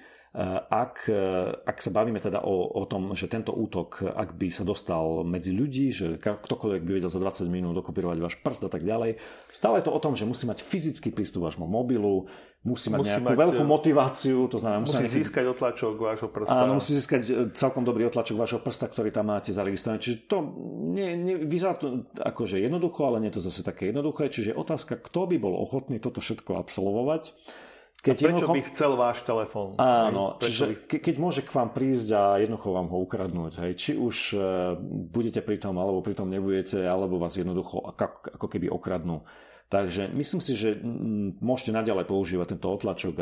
Ak sa bavíme teda o tom, že tento útok, ak by sa dostal medzi ľudí, že ktokoľvek by vedel za 20 minút dokopírovať váš prst a tak ďalej, stále je to o tom, že musí mať fyzický prístup vášmu mobilu, musí mať nejakú veľkú motiváciu, to znamená... Musí získať otlačok vášho prsta. Áno, musí získať celkom dobrý otlačok vášho prsta, ktorý tam máte zaregistrovaný. Čiže to vyzerá to akože jednoducho, ale nie je to zase také jednoduché. Čiže otázka, kto by bol ochotný toto všetko absolvovať. Prečo by chcel váš telefón? Áno, čiže keď môže k vám prísť a jednoducho vám ho ukradnúť, hej, či už budete pri tom, alebo pri tom nebudete, alebo vás jednoducho ako keby okradnú. Takže myslím si, že môžete naďalej používať tento otlačok,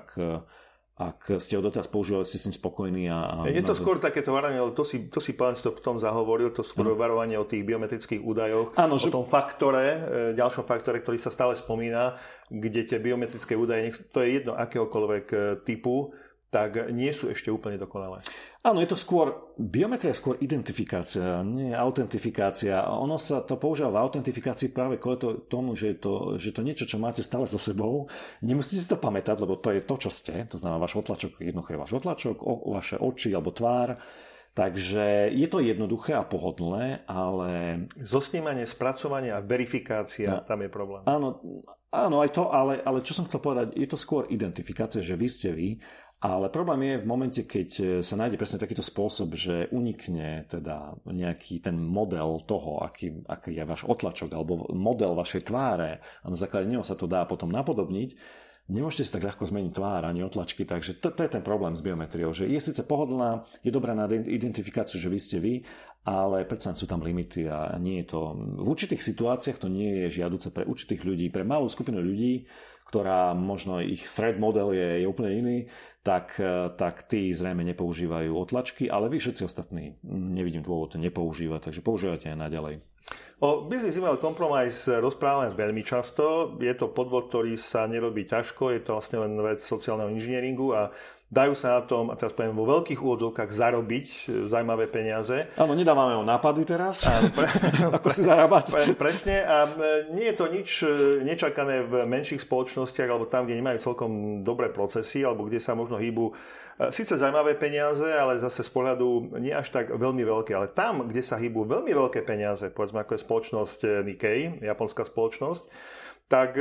ak ste ho doteraz používali, ste s ním spokojní. Je to skôr takéto varovanie, ale to si pán v tom zahovoril, to skôr varovanie o tých biometrických údajoch, o tom faktore, ďalšom faktore, ktorý sa stále spomína, kde tie biometrické údaje, to je jedno akéhokoľvek typu, tak nie sú ešte úplne dokonalé. Áno, je to skôr, biometria je skôr identifikácia, nie autentifikácia. Ono sa to používa v autentifikácii práve kvôli tomu, že je to niečo, čo máte stále so sebou. Nemusíte si to pamätať, lebo to je to, čo ste. To znamená, váš otlačok, jednoducho je váš otlačok, vaše oči alebo tvár. Takže je to jednoduché a pohodlné, ale... Zosnímanie, spracovanie a verifikácia, tam je problém. Áno, aj to, ale čo som chcel povedať, je to skôr identifikácia, že vy ste vy, ale problém je v momente, keď sa nájde presne takýto spôsob, že unikne teda nejaký ten model toho, aký je váš otlačok alebo model vašej tváre a na základe neho sa to dá potom napodobniť, nemôžete si tak ľahko zmeniť tvár ani otlačky, takže to je ten problém s biometriou, že je síce pohodlná, je dobrá na identifikáciu, že vy ste vy, ale predsa sú tam limity a nie je to... V určitých situáciách to nie je žiaduce pre určitých ľudí, pre malú skupinu ľudí, ktorá možno ich thread model je úplne iný, tak tí zrejme nepoužívajú otlačky, ale vy všetci ostatní nevidím dôvod nepoužívať, takže používajte aj naďalej. O Business Email Compromise rozprávame veľmi často. Je to podvod, ktorý sa nerobí ťažko, je to vlastne len vec sociálneho inžinieringu a dajú sa na tom, a teraz poviem, vo veľkých úvodzovkách zarobiť zaujímavé peniaze. Áno, nedávame o nápady teraz, ako si zarábať. Presne, a nie je to nič nečakané v menších spoločnostiach, alebo tam, kde nemajú celkom dobré procesy, alebo kde sa možno hýbu síce zaujímavé peniaze, ale zase z pohľadu nie až tak veľmi veľké. Ale tam, kde sa hýbu veľmi veľké peniaze, povedzme ako je spoločnosť Nikkei, japonská spoločnosť, tak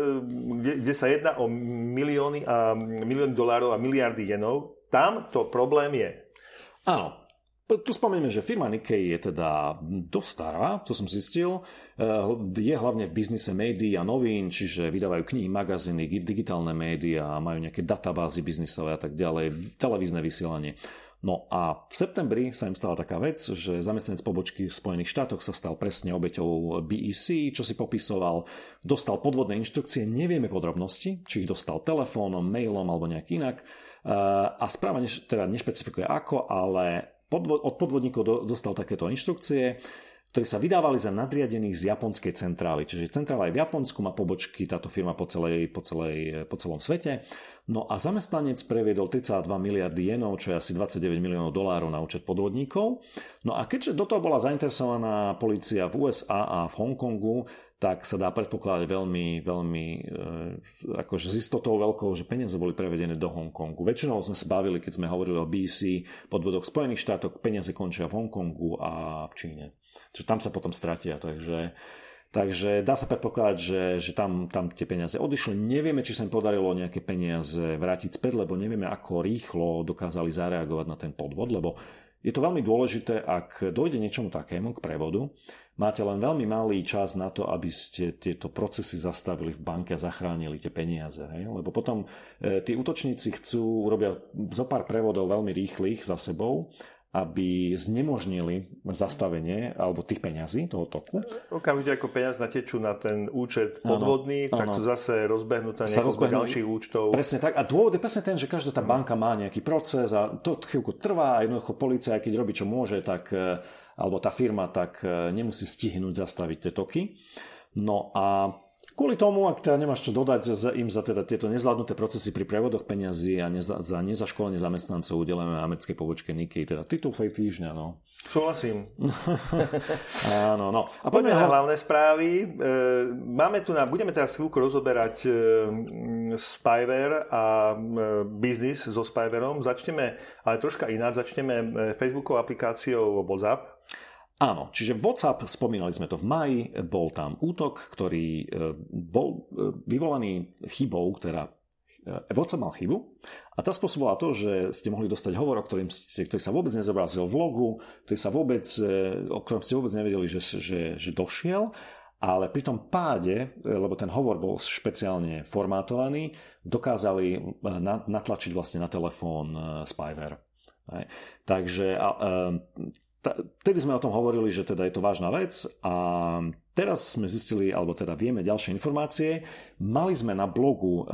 kde sa jedná o milióny dolárov a miliardy jenov, tam to problém je. Áno. Tu spomenieme, že firma Nikkei je teda dosť stará, to som zistil. Je hlavne v biznise médií a novín, čiže vydávajú knihy, magazíny, digitálne médiá, majú nejaké databázy biznisové a tak ďalej, televízne vysielanie. No a v septembri sa im stala taká vec, že zamestnanec pobočky v Spojených štátoch sa stal presne obeťou BEC, čo si popisoval, dostal podvodné inštrukcie, nevieme podrobnosti, či ich dostal telefónom, mailom alebo nejak inak. A správa teda nešpecifikuje ako, ale od podvodníkov dostal takéto inštrukcie, ktorí sa vydávali za nadriadených z japonskej centrály. Čiže centrála je v Japonsku, má pobočky táto firma po celom svete. No a zamestnanec previedol 32 miliardy jenov, čo je asi 29 miliónov dolárov na účet podvodníkov. No a keďže do toho bola zainteresovaná polícia v USA a v Hongkongu, tak sa dá predpokladať veľmi akože s istotou veľkou, že peniaze boli prevedené do Hongkongu. Väčšinou sme sa bavili, keď sme hovorili o BC, podvodoch Spojených štátov, peniaze končia v Hongkongu a v Číne. Čiže tam sa potom stratia, takže dá sa predpokladať, že tam tie peniaze odišli. Nevieme, či sa im podarilo nejaké peniaze vrátiť späť, lebo nevieme, ako rýchlo dokázali zareagovať na ten podvod, lebo je to veľmi dôležité, ak dojde niečomu takému k prevodu, máte len veľmi malý čas na to, aby ste tieto procesy zastavili v banke a zachránili tie peniaze. Hej? Lebo potom tí útočníci urobia zo pár prevodov veľmi rýchlych za sebou, aby znemožnili zastavenie alebo tých peňazí, toho toku. Okamžite ako peniaz natečú na ten účet podvodný, tak to zase rozbehnú na niekoľko ďalších účtov. Presne tak. A dôvod je presne ten, že každá tá banka má nejaký proces a to chvíľku trvá a jednoducho polícia, keď robí čo môže, tak, alebo tá firma, tak nemusí stihnúť zastaviť tie toky. No a kvôli tomu, ak teda nemáš čo dodať im za teda tieto nezvládnuté procesy pri prevodoch peňazí a za nezaškolenie zamestnancov udelujeme americkej pobočke Nikkei, teda titul fake týždňa, no. Súhlasím. Áno, no. A poďme na hlavné správy. Budeme teraz chvíľku rozoberať spyware a biznis so spywareom. Začneme, ale troška ináč, začneme Facebookovou aplikáciou WhatsApp. Áno, čiže WhatsApp, spomínali sme to v máji, bol tam útok, ktorý bol vyvolaný chybou, WhatsApp mal chybu a tá spôsobila to, že ste mohli dostať hovor, ktorý sa vôbec nezobrazil v logu, o ktorom ste vôbec nevedeli, že došiel, ale pri tom páde, lebo ten hovor bol špeciálne formátovaný, dokázali natlačiť vlastne na telefón spyware. Takže vtedy sme o tom hovorili, že teda je to vážna vec a teraz sme zistili, alebo teda vieme ďalšie informácie. Mali sme na blogu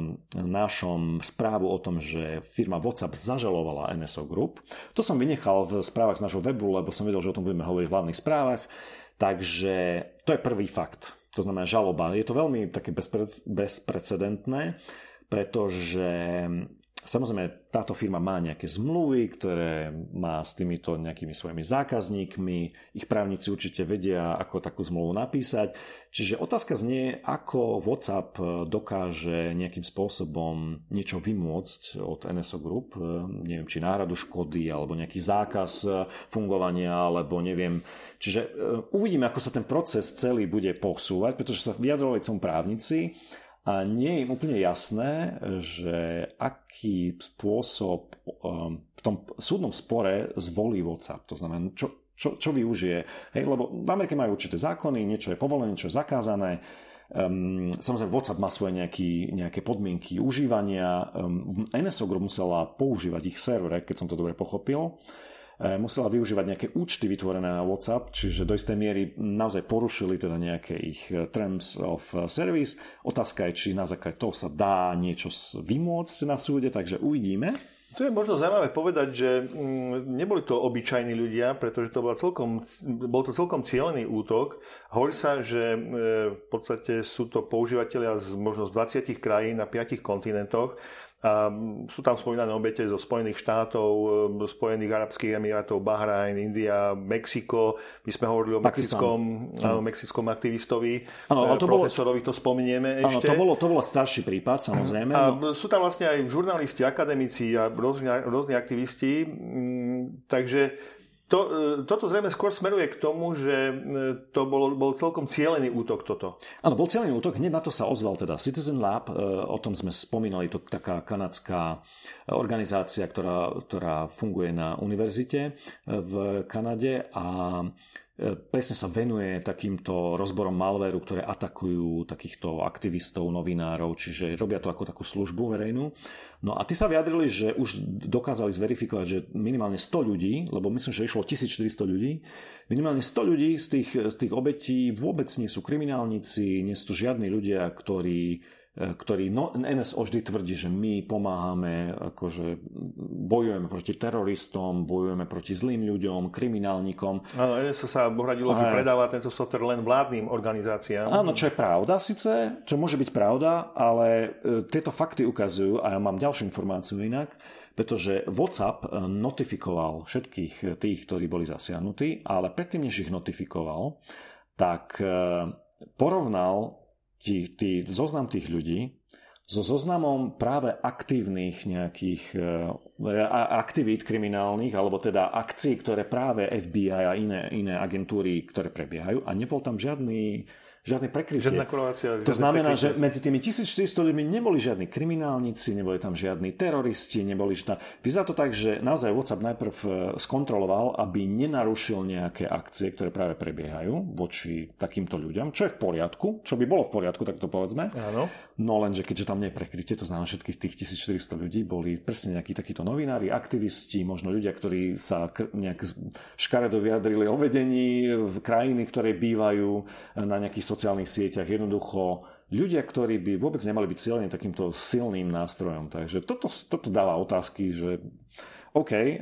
našom správu o tom, že firma WhatsApp zažalovala NSO Group. To som vynechal v správach z nášho webu, lebo som vedel, že o tom budeme hovoriť v hlavných správach. Takže to je prvý fakt. To znamená žaloba. Je to veľmi také bezprecedentné, pretože samozrejme, táto firma má nejaké zmluvy, ktoré má s týmito nejakými svojimi zákazníkmi. Ich právnici určite vedia, ako takú zmluvu napísať. Čiže otázka znie, ako WhatsApp dokáže nejakým spôsobom niečo vymôcť od NSO Group. Neviem, či náhradu škody, alebo nejaký zákaz fungovania, alebo neviem. Čiže uvidíme, ako sa ten proces celý bude posúvať, pretože sa vyjadrovali k tomu právnici. A nie je im úplne jasné, že aký spôsob v tom súdnom spore zvolí WhatsApp. To znamená, čo využije. Hej, lebo v Amerike majú určité zákony, niečo je povolené, niečo je zakázané. Samozrejme, WhatsApp má svoje nejaké podmienky užívania. NSO Group musela používať ich servere, keď som to dobre pochopil. Musela využívať nejaké účty vytvorené na WhatsApp, čiže do istej miery naozaj porušili teda nejaké ich terms of service. Otázka je, či na základe toho sa dá niečo vymôcť na súde, takže uvidíme. To je možno zaujímavé povedať, že neboli to obyčajní ľudia, pretože to bol to celkom cielený útok. Hovorí sa, že v podstate sú to používatelia možno z 20 krajín na 5 kontinentoch. A sú tam spomínané obete zo Spojených štátov, Spojených arabských emirátov, Bahrajn, India, Mexiko. My sme hovorili o mexickom aktivistovi, profesorovi, to spomenieme ešte. Áno, to bolo starší prípad, samozrejme. A sú tam vlastne aj žurnalisti, akademici a rôzni aktivisti. Takže toto zrejme skôr smeruje k tomu, že to bol celkom cielený útok toto. Áno, bol cielený útok. Hneď na to sa ozval teda Citizen Lab. O tom sme spomínali. To taká kanadská organizácia, ktorá funguje na univerzite v Kanade a presne sa venuje takýmto rozborom malvéru, ktoré atakujú takýchto aktivistov, novinárov, čiže robia to ako takú službu verejnú. No a tí sa vyjadrili, že už dokázali zverifikovať, že minimálne 100 ľudí, lebo myslím, že išlo 1400 ľudí, minimálne 100 ľudí z tých obetí vôbec nie sú kriminálnici, nie sú žiadni ľudia, ktorí ktorý NSO vždy tvrdí, že my pomáhame, akože bojujeme proti teroristom, bojujeme proti zlým ľuďom, kriminálnikom. Áno, NSO sa ohradilo, že predáva tento software len vládnym organizáciám. Áno, čo je pravda síce, čo môže byť pravda, ale tieto fakty ukazujú, a ja mám ďalšiu informáciu inak, pretože WhatsApp notifikoval všetkých tých, ktorí boli zasiahnutí, ale predtým, než ich notifikoval, tak porovnal zoznam tých ľudí so zoznamom práve aktívnych nejakých aktivít kriminálnych, alebo teda akcií, ktoré práve FBI a iné agentúry, ktoré prebiehajú, a nebol tam žiadne prekrytie. Žiadna korelácia. To znamená, že medzi tými 1400 ľuďmi neboli žiadni kriminálnici, neboli tam žiadni teroristi, vyzerá to tak, že naozaj WhatsApp najprv skontroloval, aby nenarušil nejaké akcie, ktoré práve prebiehajú voči takýmto ľuďom, čo je v poriadku, čo by bolo v poriadku, tak to povedzme. Áno. No lenže keďže tam nie je prekrytie, to znamená, všetkých tých 1400 ľudí boli presne nejakí takíto novinári, aktivisti, možno ľudia, ktorí sa nejak škaredo vyjadrili o vedení v krajiny, v ktorej bývajú, na nejakých sociálnych sieťach, jednoducho ľudia, ktorí by vôbec nemali byť cieľení takýmto silným nástrojom. Takže toto dáva otázky, že OK,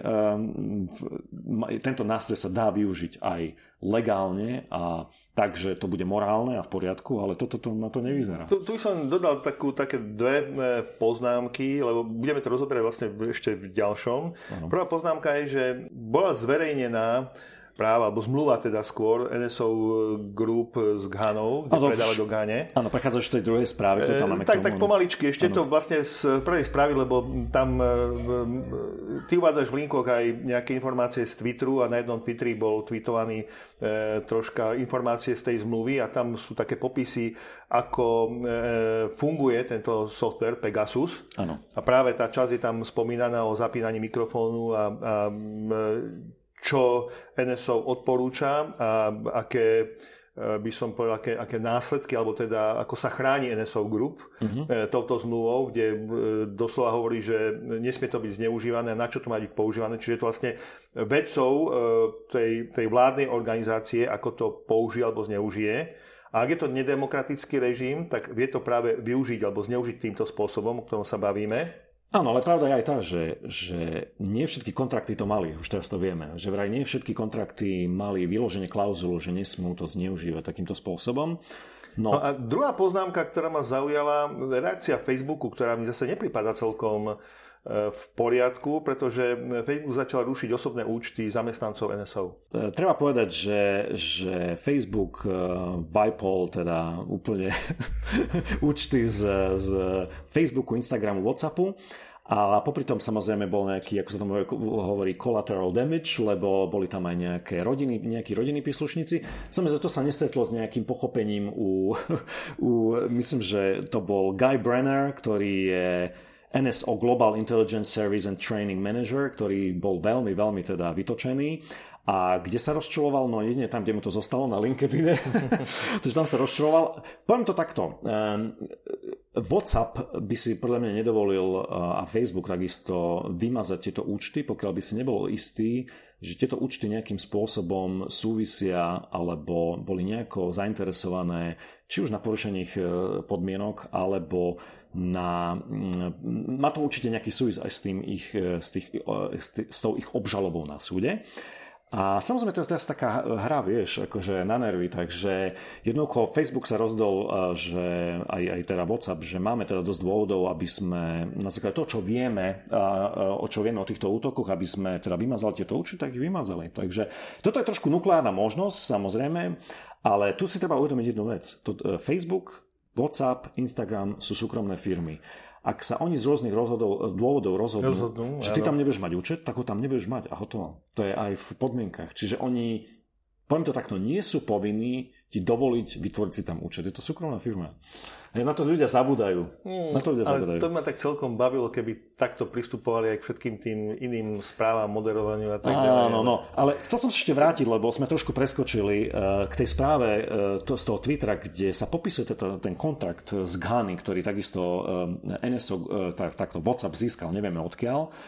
tento nástroj sa dá využiť aj legálne a takže to bude morálne a v poriadku, ale toto na to nevyzerá. Tu som dodal také dve poznámky, lebo budeme to rozoberať vlastne ešte v ďalšom. Ano. Prvá poznámka je, že bola zverejnená práva, alebo zmluva teda skôr NSO Group s Ghanou, kde predávali do Ghane. Áno, prechádzaš v tej druhej správe, to tam máme tak pomaličky, ešte to vlastne z prvej správy, lebo tam ty uvádzaš v linkoch aj nejaké informácie z Twitteru a na jednom Twitteri bol tweetovaný troška informácie z tej zmluvy a tam sú také popisy, ako funguje tento software Pegasus. Áno. A práve tá časť je tam spomínaná o zapínaní mikrofónu a čo NSO odporúča a aké by som povedal, aké následky, alebo teda ako sa chráni NSO Group touto zmluvou, kde doslova hovorí, že nesmie to byť zneužívané, na čo to má byť používané. Čiže je to vlastne vedcov tej vládnej organizácie, ako to použije alebo zneužije. A ak je to nedemokratický režim, tak vie to práve využiť alebo zneužiť týmto spôsobom, o ktorom sa bavíme. Áno, ale pravda je aj tá, že nie všetky kontrakty to mali, už teraz to vieme, že vraj nie všetky kontrakty mali vyloženie klauzulu, že nesmú to zneužívať takýmto spôsobom. No a druhá poznámka, ktorá ma zaujala, reakcia Facebooku, ktorá mi zase nepripadá celkom v poriadku, pretože Facebook začal rušiť osobné účty zamestnancov NSO. Treba povedať, že Facebook vypol teda úplne účty z Facebooku, Instagramu, WhatsAppu. A popri tom samozrejme bol nejaký, ako sa tomu hovorí, collateral damage, lebo boli tam aj nejakí rodinní príslušníci. Samozrejme, to sa nestretlo s nejakým pochopením myslím, že to bol Guy Brenner, ktorý je NSO Global Intelligence Service and Training Manager, ktorý bol veľmi, veľmi teda vytočený. A kde sa rozčuloval? No jedine tam, kde mu to zostalo na LinkedIne. Takže tam sa rozčuloval. Poviem to takto. WhatsApp by si podľa mňa nedovolil a Facebook takisto vymazať tieto účty, pokiaľ by si nebol istý, že tieto účty nejakým spôsobom súvisia alebo boli nejako zainteresované či už na porušení podmienok, alebo má to určite nejaký súvis aj s tou ich obžalobou na súde. A samozrejme to je teraz taká hra, vieš, akože na nervy, takže jednoducho Facebook sa rozdol, že aj teda WhatsApp, že máme teda dosť dôvodov, aby sme na základe toho, čo vieme, o týchto útokoch, aby sme teda vymazali tieto účty, tak ich vymazali. Takže toto je trošku nukleárna možnosť, samozrejme, ale tu si treba uvedomiť jednu vec. Facebook, WhatsApp, Instagram sú súkromné firmy. Ak sa oni z rôznych dôvodov rozhodnú, že ty tam nebudeš mať účet, tak ho tam nebudeš mať a hotovo. To je aj v podmienkach. Čiže oni, poviem to takto, nie sú povinní ti dovoliť vytvoriť si tam účet. Je to súkromná firma. Na to ľudia zabúdajú. Ale to ma tak celkom bavilo, keby takto pristupovali aj k všetkým tým iným správam, moderovaniu a tak ďalej. Áno, ale chcel som sa ešte vrátiť, lebo sme trošku preskočili k tej správe z toho Twittera, kde sa popisuje ten kontrakt z Ghany, ktorý takisto NSO, takto WhatsApp získal, nevieme odkiaľ.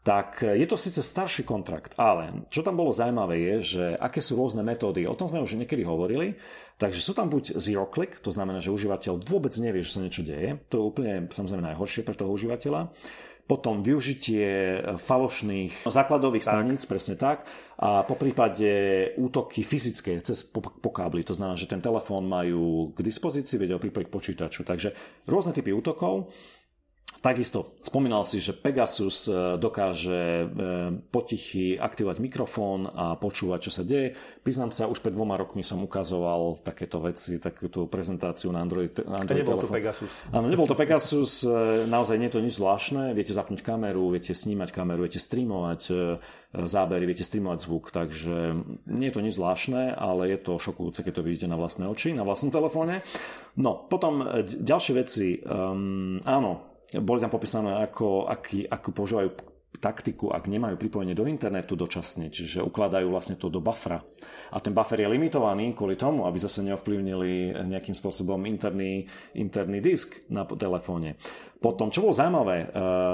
tak je to síce starší kontrakt, ale čo tam bolo zaujímavé je, že aké sú rôzne metódy, o tom sme už niekedy hovorili, takže sú tam buď zero click, to znamená, že užívateľ vôbec nevie, že sa niečo deje, to je úplne samozrejme najhoršie pre toho užívateľa, potom využitie falošných základových staníc, presne tak, a po prípade útoky fyzické cez po kábli, to znamená, že ten telefón majú k dispozícii, vedia ho pripojiť k počítaču, takže rôzne typy útokov. Takisto spomínal si, že Pegasus dokáže potichy aktivovať mikrofón a počúvať, čo sa deje. Priznám sa, už pred 2 rokmi som ukazoval takéto veci, takúto prezentáciu na Android nebol telefón. to Pegasus. Áno, nebol to Pegasus, naozaj nie je to nič zvláštne. Viete zapnúť kameru, viete snímať kameru, viete streamovať zábery, viete streamovať zvuk, takže nie je to nič zvláštne, ale je to šokujúce, keď to vidíte na vlastné oči, na vlastnom telefóne. No, potom ďalšie veci, áno, boli tam popísané, ako používajú taktiku, ak nemajú pripojenie do internetu dočasne, čiže ukladajú vlastne to do buffera. A ten buffer je limitovaný kvôli tomu, aby zase neovplyvnili nejakým spôsobom interný disk na telefóne. Potom, čo bolo zaujímavé,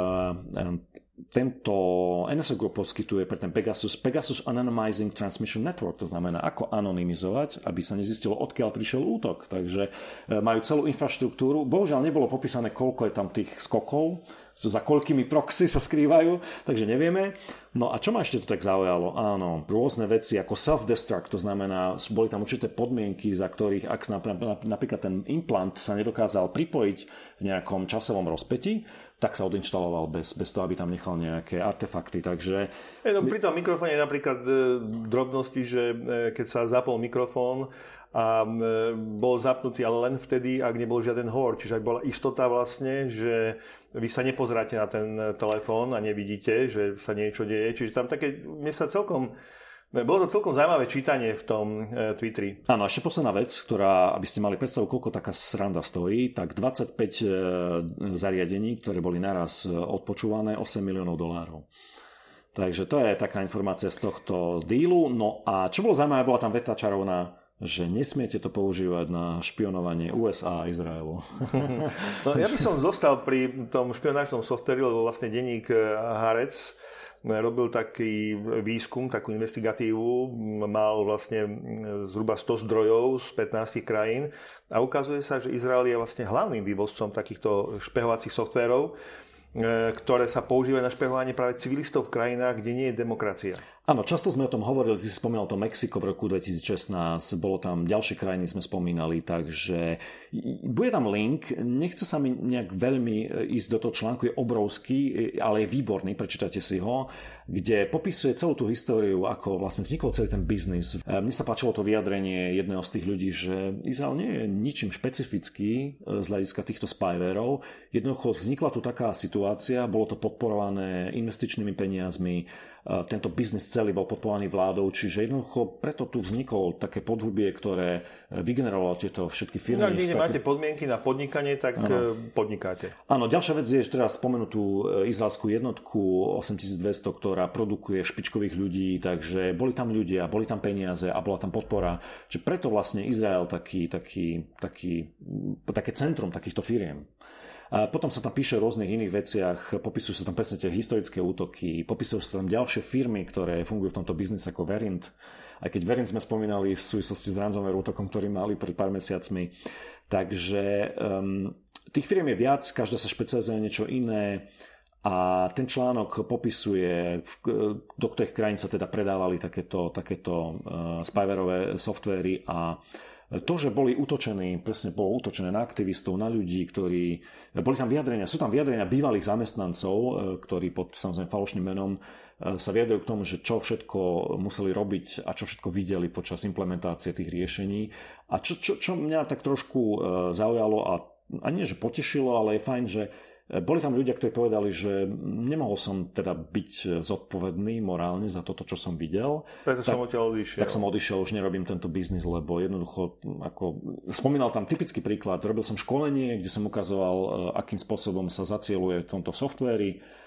tento NSO Group poskytuje pre ten Pegasus Anonymizing Transmission Network, to znamená, ako anonymizovať, aby sa nezistilo, odkiaľ prišiel útok. Takže majú celú infraštruktúru. Bohužiaľ nebolo popísané, koľko je tam tých skokov, za koľkými proxy sa skrývajú, takže nevieme. No a čo ma ešte tu tak zaujalo? Áno, rôzne veci ako self-destruct, to znamená, boli tam určité podmienky, za ktorých, ak napríklad ten implant sa nedokázal pripojiť v nejakom časovom rozpätí, tak sa odinštaloval bez toho, aby tam nechal nejaké artefakty. Takže... Pri tom mikrofóne je napríklad drobnosti, že keď sa zapol mikrofón a bol zapnutý ale len vtedy, ak nebol žiaden hovor. Čiže ak bola istota vlastne, že vy sa nepozráte na ten telefón a nevidíte, že sa niečo deje. Čiže tam také, bolo to celkom zaujímavé čítanie v tom Twitteri. Áno, ešte posledná vec, ktorá, aby ste mali predstavu, koľko taká sranda stojí, tak 25 zariadení, ktoré boli naraz odpočúvané, $8 miliónov. Takže to je taká informácia z tohto dílu. No a čo bolo zaujímavé, bola tam veta čarovná, že nesmiete to používať na špionovanie USA a Izraelu. No, ja by som zostal pri tom špionážnom softveri, lebo vlastne denník Haaretz robil taký výskum, takú investigatívu, mal vlastne zhruba 100 zdrojov z 15 krajín a ukazuje sa, že Izrael je vlastne hlavným vývozcom takýchto špehovacích softvérov, ktoré sa používajú na špehovanie práve civilistov v krajinách, kde nie je demokracia. Áno, často sme o tom hovorili, ty si spomínal to Mexiko v roku 2016, bolo tam ďalšie krajiny sme spomínali, takže bude tam link, nechce sa mi nejak veľmi ísť do toho článku, je obrovský, ale je výborný, prečítajte si ho, kde popisuje celú tú históriu, ako vlastne vznikol celý ten biznis. Mne sa páčilo to vyjadrenie jedného z tých ľudí, že Izrael nie je ničím špecifický z hľadiska týchto spyverov, jednoducho vznikla tu taká situácia, bolo to podporované investičnými peniazmi, tento biznis celý bol podporovaný vládou, čiže jednoducho preto tu vzniklo také podhubie, ktoré vygenerovalo tieto všetky firmy. No, keď máte podmienky na podnikanie, tak podnikáte. Áno, ďalšia vec je, že teraz spomenutú izraelskú jednotku 8200, ktorá produkuje špičkových ľudí, takže boli tam ľudia, boli tam peniaze a bola tam podpora. Čiže preto vlastne Izrael také centrum takýchto firiem. A potom sa tam píše o rôznych iných veciach, popisujú sa tam presne tie historické útoky, popisujú sa tam ďalšie firmy, ktoré fungujú v tomto biznise ako Verint. Aj keď Verint sme spomínali v súvislosti s ransomware útokom, ktorý mali pred pár mesiacmi. Takže tých firiem je viac, každá sa špecializuje niečo iné a ten článok popisuje, do ktorých krajín sa teda predávali takéto spyverové softvéry a to, že boli útočení, presne bolo útočené na aktivistov, na ľudí, ktorí... Boli tam vyjadrenia, sú tam vyjadrenia bývalých zamestnancov, ktorí pod samozrejme falošným menom sa vyjadrujú k tomu, že čo všetko museli robiť a čo všetko videli počas implementácie tých riešení. A čo mňa tak trošku zaujalo a nie, že potešilo, ale je fajn, že boli tam ľudia, ktorí povedali, že nemohol som teda byť zodpovedný morálne za toto, čo som videl. Preto som odtiaľ odišiel. Tak som odišiel, už nerobím tento biznis, lebo jednoducho, ako spomínal tam typický príklad, robil som školenie, kde som ukazoval, akým spôsobom sa zacieluje v tomto softvéri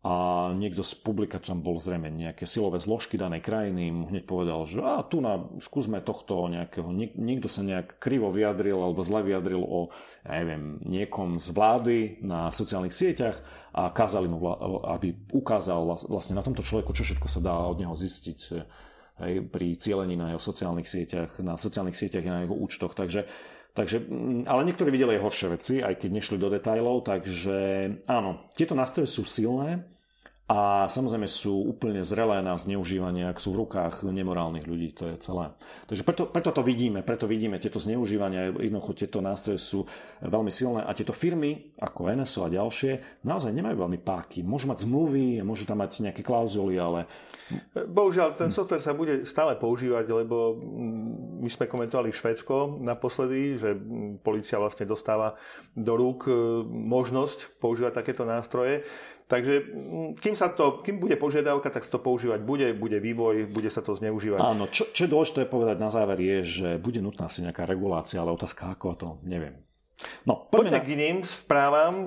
a niekto z publika, tam bol zrejme nejaké silové zložky danej krajiny, mu hneď povedal, že skúsme tohto nejakého, niekto sa nejak krivo vyjadril alebo zle vyjadril o, niekom z vlády na sociálnych sieťach a kázali mu, aby ukázal vlastne na tomto človeku, čo všetko sa dá od neho zistiť pri cielení na jeho sociálnych sieťach, a na jeho účtoch. Takže, ale niektorí videli aj horšie veci, aj keď nešli do detailov, takže áno, tieto nástroje sú silné a samozrejme sú úplne zrelé na zneužívanie, ak sú v rukách nemorálnych ľudí, to je celé. Takže preto to vidíme, tieto zneužívania, jednoducho tieto nástroje sú veľmi silné a tieto firmy, ako NSO a ďalšie, naozaj nemajú veľmi páky. Môžu mať zmluvy, môžu tam mať nejaké klauzuly, ale... Bohužiaľ, ten software sa bude stále používať, lebo my sme komentovali Švédsko naposledy, že polícia vlastne dostáva do rúk možnosť používať takéto nástroje. Takže kým bude požiadavka, tak sa to používať bude vývoj, bude sa to zneužívať. Áno, čo je dôležité povedať na záver je, že bude nutná asi nejaká regulácia, ale otázka ako to, neviem. No, poďme k iným správam.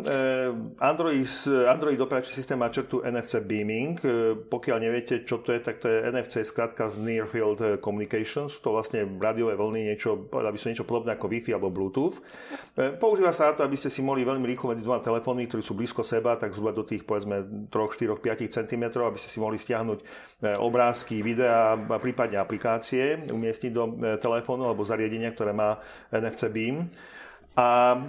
Android operačný systém má črtu NFC beaming. Pokiaľ neviete, čo to je, tak to je NFC skrátka z Near Field Communications. To vlastne rádiové vlny, povedal by som niečo podobné ako Wi-Fi alebo Bluetooth. Používa sa na to, aby ste si mohli veľmi rýchlo medzi dvoma telefónmi, ktorí sú blízko seba, tak zhruba do tých povedzme 3, 4, 5 cm, aby ste si mohli stiahnuť obrázky, videá a prípadne aplikácie, umiestniť do telefónu alebo zariadenia, ktoré má NFC beam. A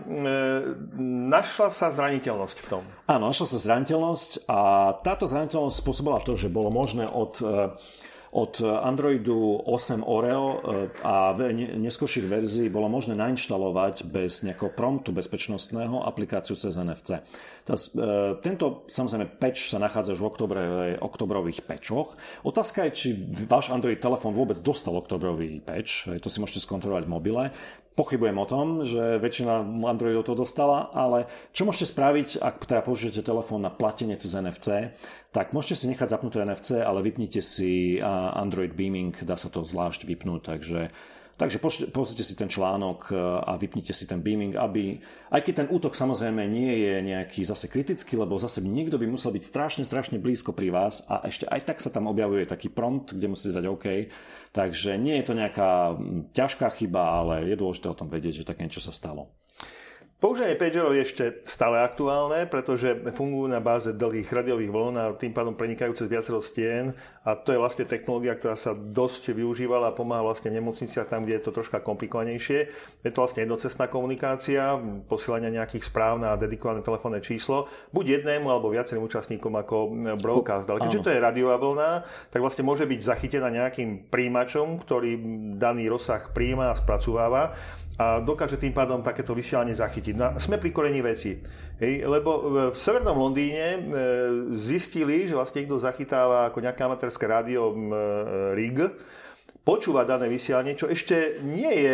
našla sa zraniteľnosť v tom. Áno, našla sa zraniteľnosť a táto zraniteľnosť spôsobila to, že bolo možné od Androidu 8 Oreo a neskôrších verzií bolo možné nainštalovať bez nejakého promptu bezpečnostného aplikáciu cez NFC. Tento samozrejme patch sa nachádza už v oktobrových patchoch. Otázka je, či váš Android telefón vôbec dostal oktobrový patch. To si môžete skontrolovať v mobile. Pochybujem o tom, že väčšina Androidov to dostala, ale čo môžete spraviť, ak teda použijete telefón na platenie cez NFC, tak môžete si nechať zapnuté NFC, ale vypnite si Android Beaming, dá sa to zvlášť vypnúť, takže pozrite si ten článok a vypnite si ten beaming, aby, aj keď ten útok samozrejme nie je nejaký zase kritický, lebo zase niekto by musel byť strašne blízko pri vás a ešte aj tak sa tam objavuje taký prompt, kde musíte dať OK. Takže nie je to nejaká ťažká chyba, ale je dôležité o tom vedieť, že také niečo sa stalo. Používanie pagerov je ešte stále aktuálne, pretože fungujú na báze dlhých rádiových vln a tým pádom prenikajú cez viacero stien a to je vlastne technológia, ktorá sa dosť využívala a pomáha vlastne v nemocniciach tam, kde je to troška komplikovanejšie. Je to vlastne jednocestná komunikácia, posielanie nejakých správ na dedikované telefónne číslo, buď jednému alebo viacerým účastníkom ako broadcast. Ale keďže to je rádiová vlna, tak vlastne môže byť zachytená nejakým príjimačom, ktorý daný rozsah prijíma a spracováva a dokáže tým pádom takéto vysielanie zachytiť. No, sme pri korení veci. Lebo v severnom Londýne zistili, že vlastne niekto zachytáva ako nejaké amatérske rádio RIG, počúva dané vysielanie, čo ešte nie je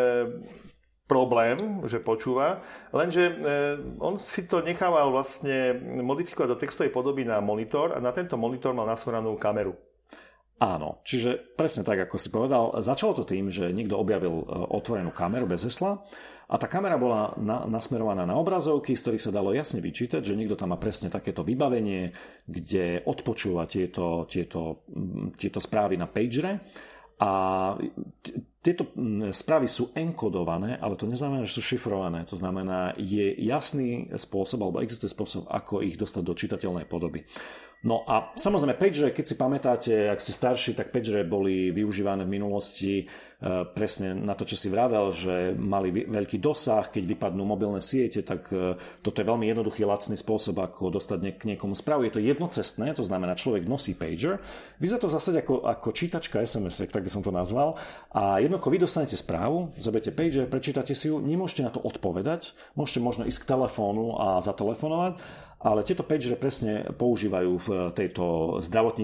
problém, že počúva, lenže on si to nechával vlastne modifikovať do textovej podoby na monitor a na tento monitor mal nasmeranú kameru. Áno, čiže presne tak, ako si povedal. Začalo to tým, že niekto objavil otvorenú kameru bez hesla a tá kamera bola nasmerovaná na obrazovky, z ktorých sa dalo jasne vyčítať, že niekto tam má presne takéto vybavenie, kde odpočúva tieto správy na pagere. A tieto správy sú enkodované, ale to neznamená, že sú šifrované. To znamená, je jasný spôsob, alebo existuje spôsob, ako ich dostať do čitateľnej podoby. No a samozrejme pagere, keď si pamätáte, ak ste starší, tak pagere boli využívané v minulosti presne na to, čo si vravel, že mali veľký dosah, keď vypadnú mobilné siete, tak toto je veľmi jednoduchý, lacný spôsob, ako dostať k niekomu správu. Je to jednocestné, to znamená, človek nosí pager. Vyzerá to v zásade ako čítačka SMS, tak by som to nazval. A jednoducho vy dostanete správu, zoberiete pager, prečítate si ju, nemôžete na to odpovedať, môžete možno ísť k telefónu a zatelefonovať, ale tieto pagere presne používajú v tejto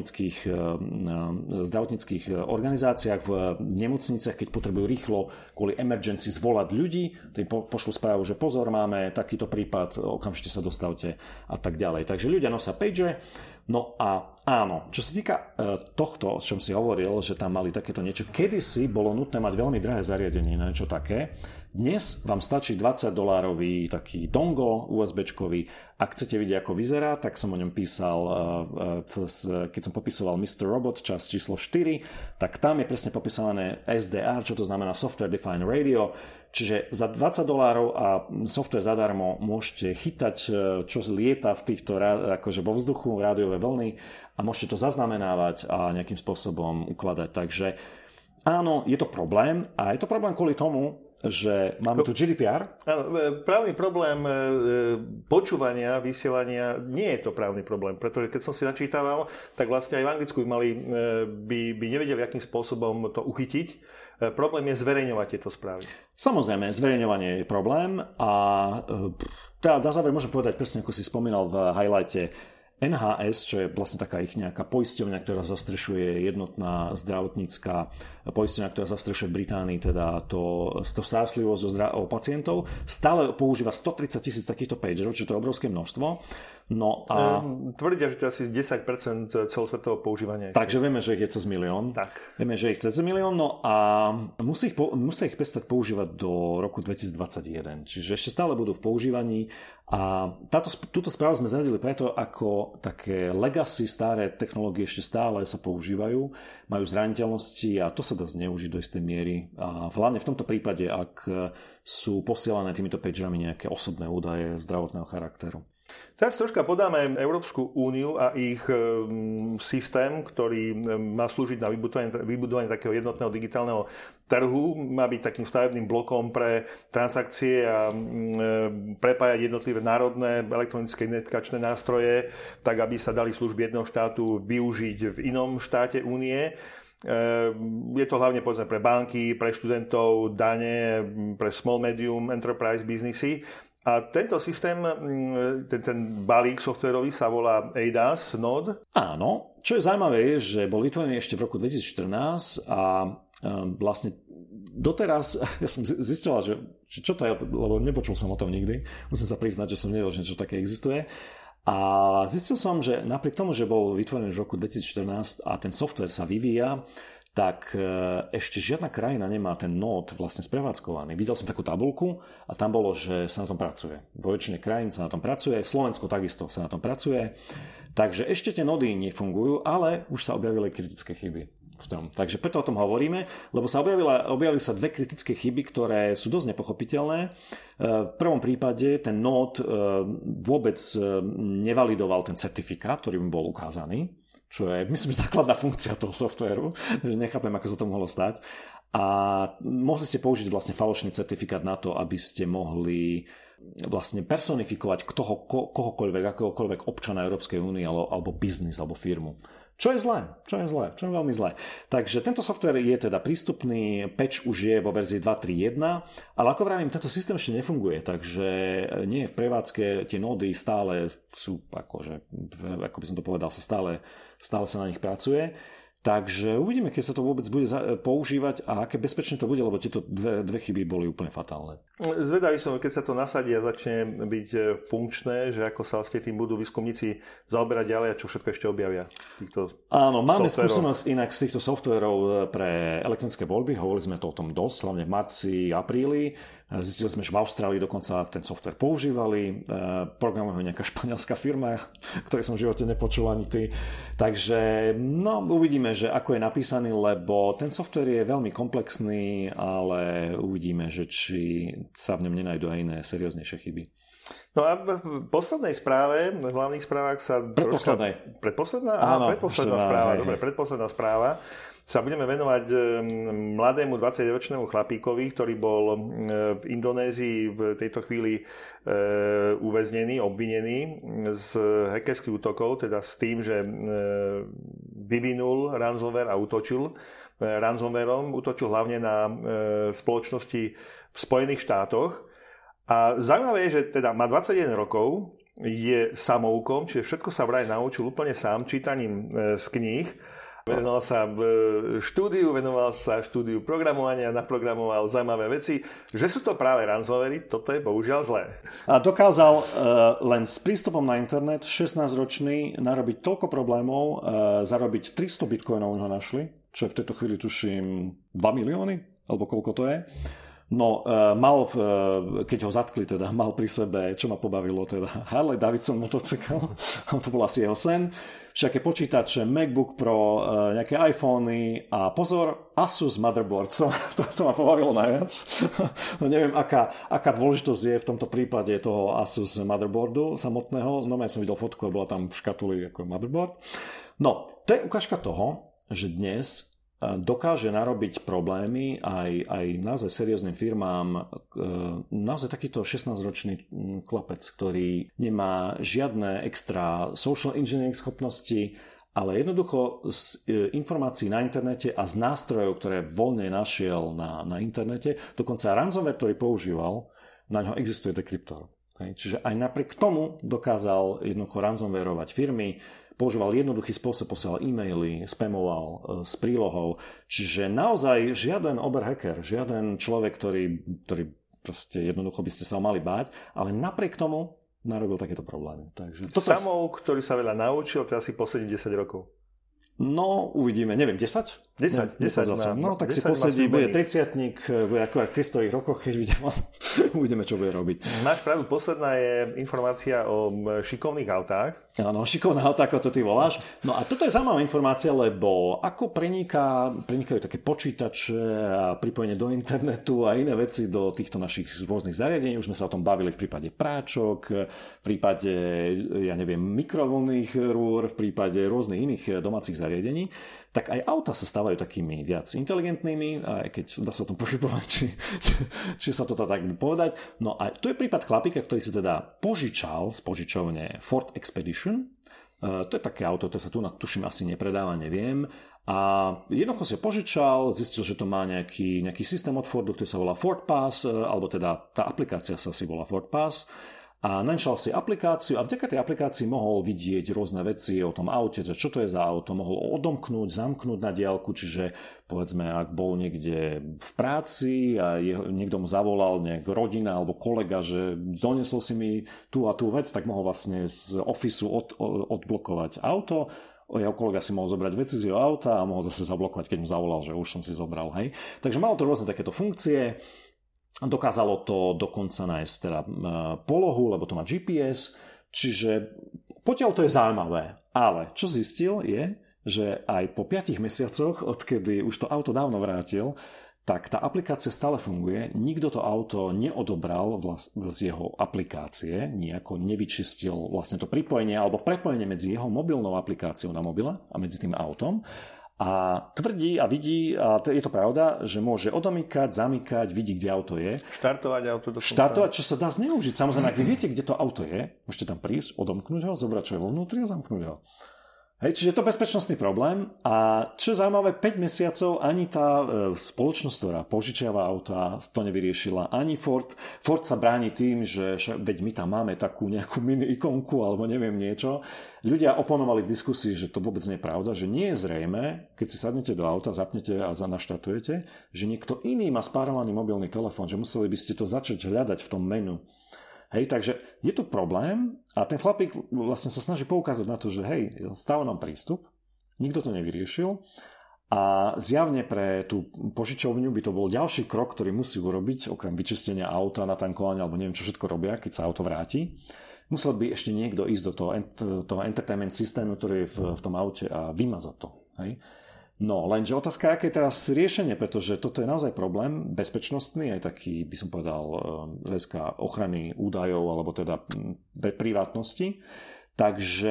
zdravotníckych organizáciách, v nemocniciach, keď potrebujú rýchlo kvôli emergency zvolať ľudí, tým pošlú správu, že pozor, máme takýto prípad, okamžite sa dostavte a tak ďalej. Takže ľudia nosia pagere. No a áno, čo sa týka tohto, o čom si hovoril, že tam mali takéto niečo, kedysi bolo nutné mať veľmi drahé zariadenie na niečo také, Dnes vám stačí $20 taký dongle USB-čkový. Ak chcete vidieť, ako vyzerá, tak som o ňom písal, keď som popisoval Mr. Robot, časť číslo 4, tak tam je presne popísané SDR, čo to znamená Software Defined Radio. Čiže za $20 a software zadarmo môžete chytať, čo lieta v týchto akože vo vzduchu, rádiové vlny a môžete to zaznamenávať a nejakým spôsobom ukladať. Takže áno, je to problém a je to problém kvôli tomu, že máme tu GDPR. Áno, právny problém počúvania, vysielania nie je to právny problém, pretože keď som si načítaval, tak vlastne aj v Anglicku by nevedeli, akým spôsobom to uchytiť. Problém je zverejňovať tieto správy. Samozrejme, zverejňovanie je problém a teda na záver môžem povedať presne, ako si spomínal v highlighte, NHS, čo je vlastne taká ich nejaká poisťovňa, ktorá zastrešuje jednotná zdravotnícka poisťovňa, ktorá zastrešuje v Británii teda to starostlivosť o pacientov, stále používa 130 000 takýchto pagerov, čo to je obrovské množstvo. No a tvrdia, že to je asi 10% celosvetového používania. Takže vieme, že ich je cez 1 milión. Tak. Vieme, že ich cez 1 milión, no a musia ich prestať používať do roku 2021. Čiže ešte stále budú v používaní a túto správu sme zradili preto, ako také legacy, staré technológie ešte stále sa používajú, majú zraniteľnosti a to sa dá zneužiť do istej miery. A hlavne v tomto prípade, ak sú posielané týmito pagerami nejaké osobné údaje zdravotného charakteru. Teraz troška podáme Európsku úniu a ich systém, ktorý má slúžiť na vybudovanie takého jednotného digitálneho trhu. Má byť takým stavebným blokom pre transakcie a prepájať jednotlivé národné elektronické identifikačné nástroje, tak aby sa dali služby jedného štátu využiť v inom štáte únie. Je to hlavne povedzme pre banky, pre študentov, dane, pre small medium enterprise businessy. A tento systém, ten balík softvérový sa volá ADAS Node. Áno, čo je zaujímavé je, že bol vytvorený ešte v roku 2014 a vlastne doteraz, ja som zistila, že čo to je, lebo nepočul som o tom nikdy, musím sa priznať, že som nevedel, že niečo také existuje. A zistil som, že napriek tomu, že bol vytvorený v roku 2014 a ten softvér sa vyvíja, tak ešte žiadna krajina nemá ten Node vlastne sprevádzkovaný. Videl som takú tabuľku a tam bolo, že sa na tom pracuje. Vo väčšine krajín sa na tom pracuje, Slovensko takisto sa na tom pracuje. Takže ešte tie nody nefungujú, ale už sa objavili kritické chyby v tom. Takže preto o tom hovoríme, lebo sa objavili sa dve kritické chyby, ktoré sú dosť nepochopiteľné. V prvom prípade ten Node vôbec nevalidoval ten certifikát, ktorý mu bol ukázaný, čo je, myslím, základná funkcia toho softvéru, že nechápem, ako sa to mohlo stať. A mohli ste použiť vlastne falošný certifikát na to, aby ste mohli vlastne personifikovať akokoľvek občana Európskej únie alebo biznis, alebo firmu. Čo je zlé, čo je veľmi zlé. Takže tento softvér je teda prístupný, patch už je vo verzii 2.3.1, ale ako vravím, tento systém ešte nefunguje, takže nie je v prevádzke, tie nódy stále sú, akože, ako by som to povedal, stále sa na nich pracuje. Takže uvidíme, keď sa to vôbec bude používať a aké bezpečné to bude, lebo tieto dve chyby boli úplne fatálne. Zvedavý som, keď sa to nasadí a začne byť funkčné, že ako sa vlastne tým budú výskumníci zaoberať ďalej a čo všetko ešte objavia. Áno, máme skúsenosť inak z týchto softverov pre elektronické voľby, hovorili sme to o tom dosť, hlavne v marci, apríli. Zistili sme, že v Austrálii dokonca ten softver používali, programuje nejaká španielská firma, ktorej som v živote nepočul ani ty. Takže no, uvidíme, že ako je napísaný, lebo ten softver je veľmi komplexný, ale uvidíme, že či sa v ňom nenajdu aj iné serióznejšie chyby. No a v poslednej správe, v hlavných správach sa... Predposledná? Áno, predposledná správa. Dobre, predposledná správa. Sa budeme venovať mladému 29-ročnému chlapíkovi, ktorý bol v Indonézii v tejto chvíli uväznený, obvinený z hackerských útokov, teda s tým, že vyvinul ransomware a útočil ransomwareom, útočil hlavne na spoločnosti v Spojených štátoch. A zaujímavé je, že teda má 21 rokov, je samoukom, čiže všetko sa vraj naučil úplne sám, čítaním z kníh. Venoval sa štúdiu programovania, naprogramoval zaujímavé veci. Že sú to práve ransomwary, toto je bohužiaľ zlé. A dokázal len s prístupom na internet 16-ročný narobiť toľko problémov, zarobiť 300 bitcoinov ho našli, čo je v tejto chvíli tuším 2 milióny, alebo koľko to je. No, keď ho zatkli, teda mal pri sebe, čo ma pobavilo, teda Harley Davidson motocykel, to bol asi jeho sen, všaké počítače, MacBook Pro, nejaké iPhony a pozor, Asus motherboard, to ma pobavilo najviac. No neviem, aká dôležitosť je v tomto prípade toho Asus motherboardu samotného, no ja som videl fotku a bola tam v škatuli ako motherboard. No, to je ukážka toho, že dnes dokáže narobiť problémy aj naozaj serióznym firmám. Naozaj takýto 16-ročný chlapec, ktorý nemá žiadne extra social engineering schopnosti, ale jednoducho z informácií na internete a z nástrojov, ktoré voľne našiel na internete, dokonca ransomware, ktorý používal, na ňo existuje dekryptor. Čiže aj napriek tomu dokázal jednoducho ransomwareovať firmy, používal jednoduchý spôsob, posielal e-maily, spamoval s prílohou. Čiže naozaj žiaden oberhacker, žiaden človek, ktorý proste jednoducho by ste sa mali báť, ale napriek tomu narobil takéto problémy. Takže Samouk, ktorý sa veľa naučil, to asi poslední 10 rokov. No, uvidíme, neviem, 10? 10. No, tak 10 si posedí, bude 30-tník, bude ako v 300 rokoch, keď uvidíme, čo bude robiť. Máš pravdu, posledná je informácia o šikovných autách. Áno, šikovné autá, ako to ty voláš. No a toto je zaujímavá informácia, lebo ako prenikajú také počítače a pripojenie do internetu a iné veci do týchto našich rôznych zariadení. Už sme sa o tom bavili v prípade práčok, v prípade, ja neviem, mikrovlnných rúr, v prípade rôznych iných domácich zariadení. Tak aj auta sa stávajú takými viac inteligentnými, aj keď dá sa o tom pochybovať, či sa to tak povedať. No a tu je prípad chlapíka, ktorý si teda požičal z požičovne Ford Expedition. To je také auto, to sa tu tuším asi nepredáva, neviem. A jednoducho si ho požičal, zistil, že to má nejaký systém od Fordu, ktorý sa volá Ford Pass, alebo teda tá aplikácia sa si volá Ford Pass. A nančal si aplikáciu a vďaka tej aplikácii mohol vidieť rôzne veci o tom aute, čo to je za auto, mohol odomknúť, zamknúť na diaľku, čiže povedzme, ak bol niekde v práci a niekto mu zavolal, nejak rodina alebo kolega, že donesol si mi tú a tú vec, tak mohol vlastne z ofisu odblokovať auto. Jeho kolega si mohol zobrať veci z jeho auta a mohol zase zablokovať, keď mu zavolal, že už som si zobral. Hej. Takže malo to rôzne takéto funkcie. Dokázalo to dokonca nájsť teda polohu, lebo to má GPS, čiže potiaľ to je zaujímavé. Ale čo zistil je, že aj po 5 mesiacoch, odkedy už to auto dávno vrátil, tak tá aplikácia stále funguje. Nikto to auto neodobral z jeho aplikácie, nejako nevyčistil vlastne to pripojenie alebo prepojenie medzi jeho mobilnou aplikáciou na mobile a medzi tým autom. A tvrdí a vidí, a je to pravda, že môže odomykať, zamykať, vidí, kde auto je. Štartovať auto dokonca. Štartovať, čo sa dá zneužiť. Samozrejme, ak vy viete, kde to auto je, môžete tam prísť, odomknúť ho, zobrať, čo je vo vnútri a zamknúť ho. Hej, čiže je to bezpečnostný problém a čo je zaujímavé, 5 mesiacov ani tá spoločnosť, ktorá požičiava auta, to nevyriešila, ani Ford. Ford sa bráni tým, že veď my tam máme takú nejakú mini ikonku alebo neviem niečo. Ľudia oponovali v diskusii, že to vôbec nie je pravda, že nie je zrejme, keď si sadnete do auta, zapnete a naštartujete, že niekto iný má spárovaný mobilný telefón, že museli by ste to začať hľadať v tom menu. Hej, takže je tu problém a ten chlapík vlastne sa snaží poukázať na to, že hej, stále mám prístup, nikto to nevyriešil a zjavne pre tú požičovňu by to bol ďalší krok, ktorý musí urobiť, okrem vyčistenia auta, natankovania alebo neviem čo všetko robia, keď sa auto vráti. Musel by ešte niekto ísť do toho entertainment systému, ktorý je v tom aute a vymazať to. Hej. No, lenže otázka, aké je teraz riešenie, pretože toto je naozaj problém bezpečnostný, aj taký, by som povedal, z ochrany údajov, alebo teda privátnosti. Takže,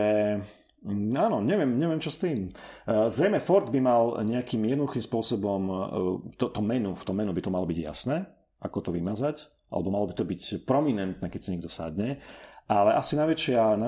áno, neviem čo s tým. Zrejme Ford by mal nejakým jednoduchým spôsobom, v tom menu by to malo byť jasné, ako to vymazať, alebo malo by to byť prominentné, keď si niekto sadne. Ale asi najväčšia,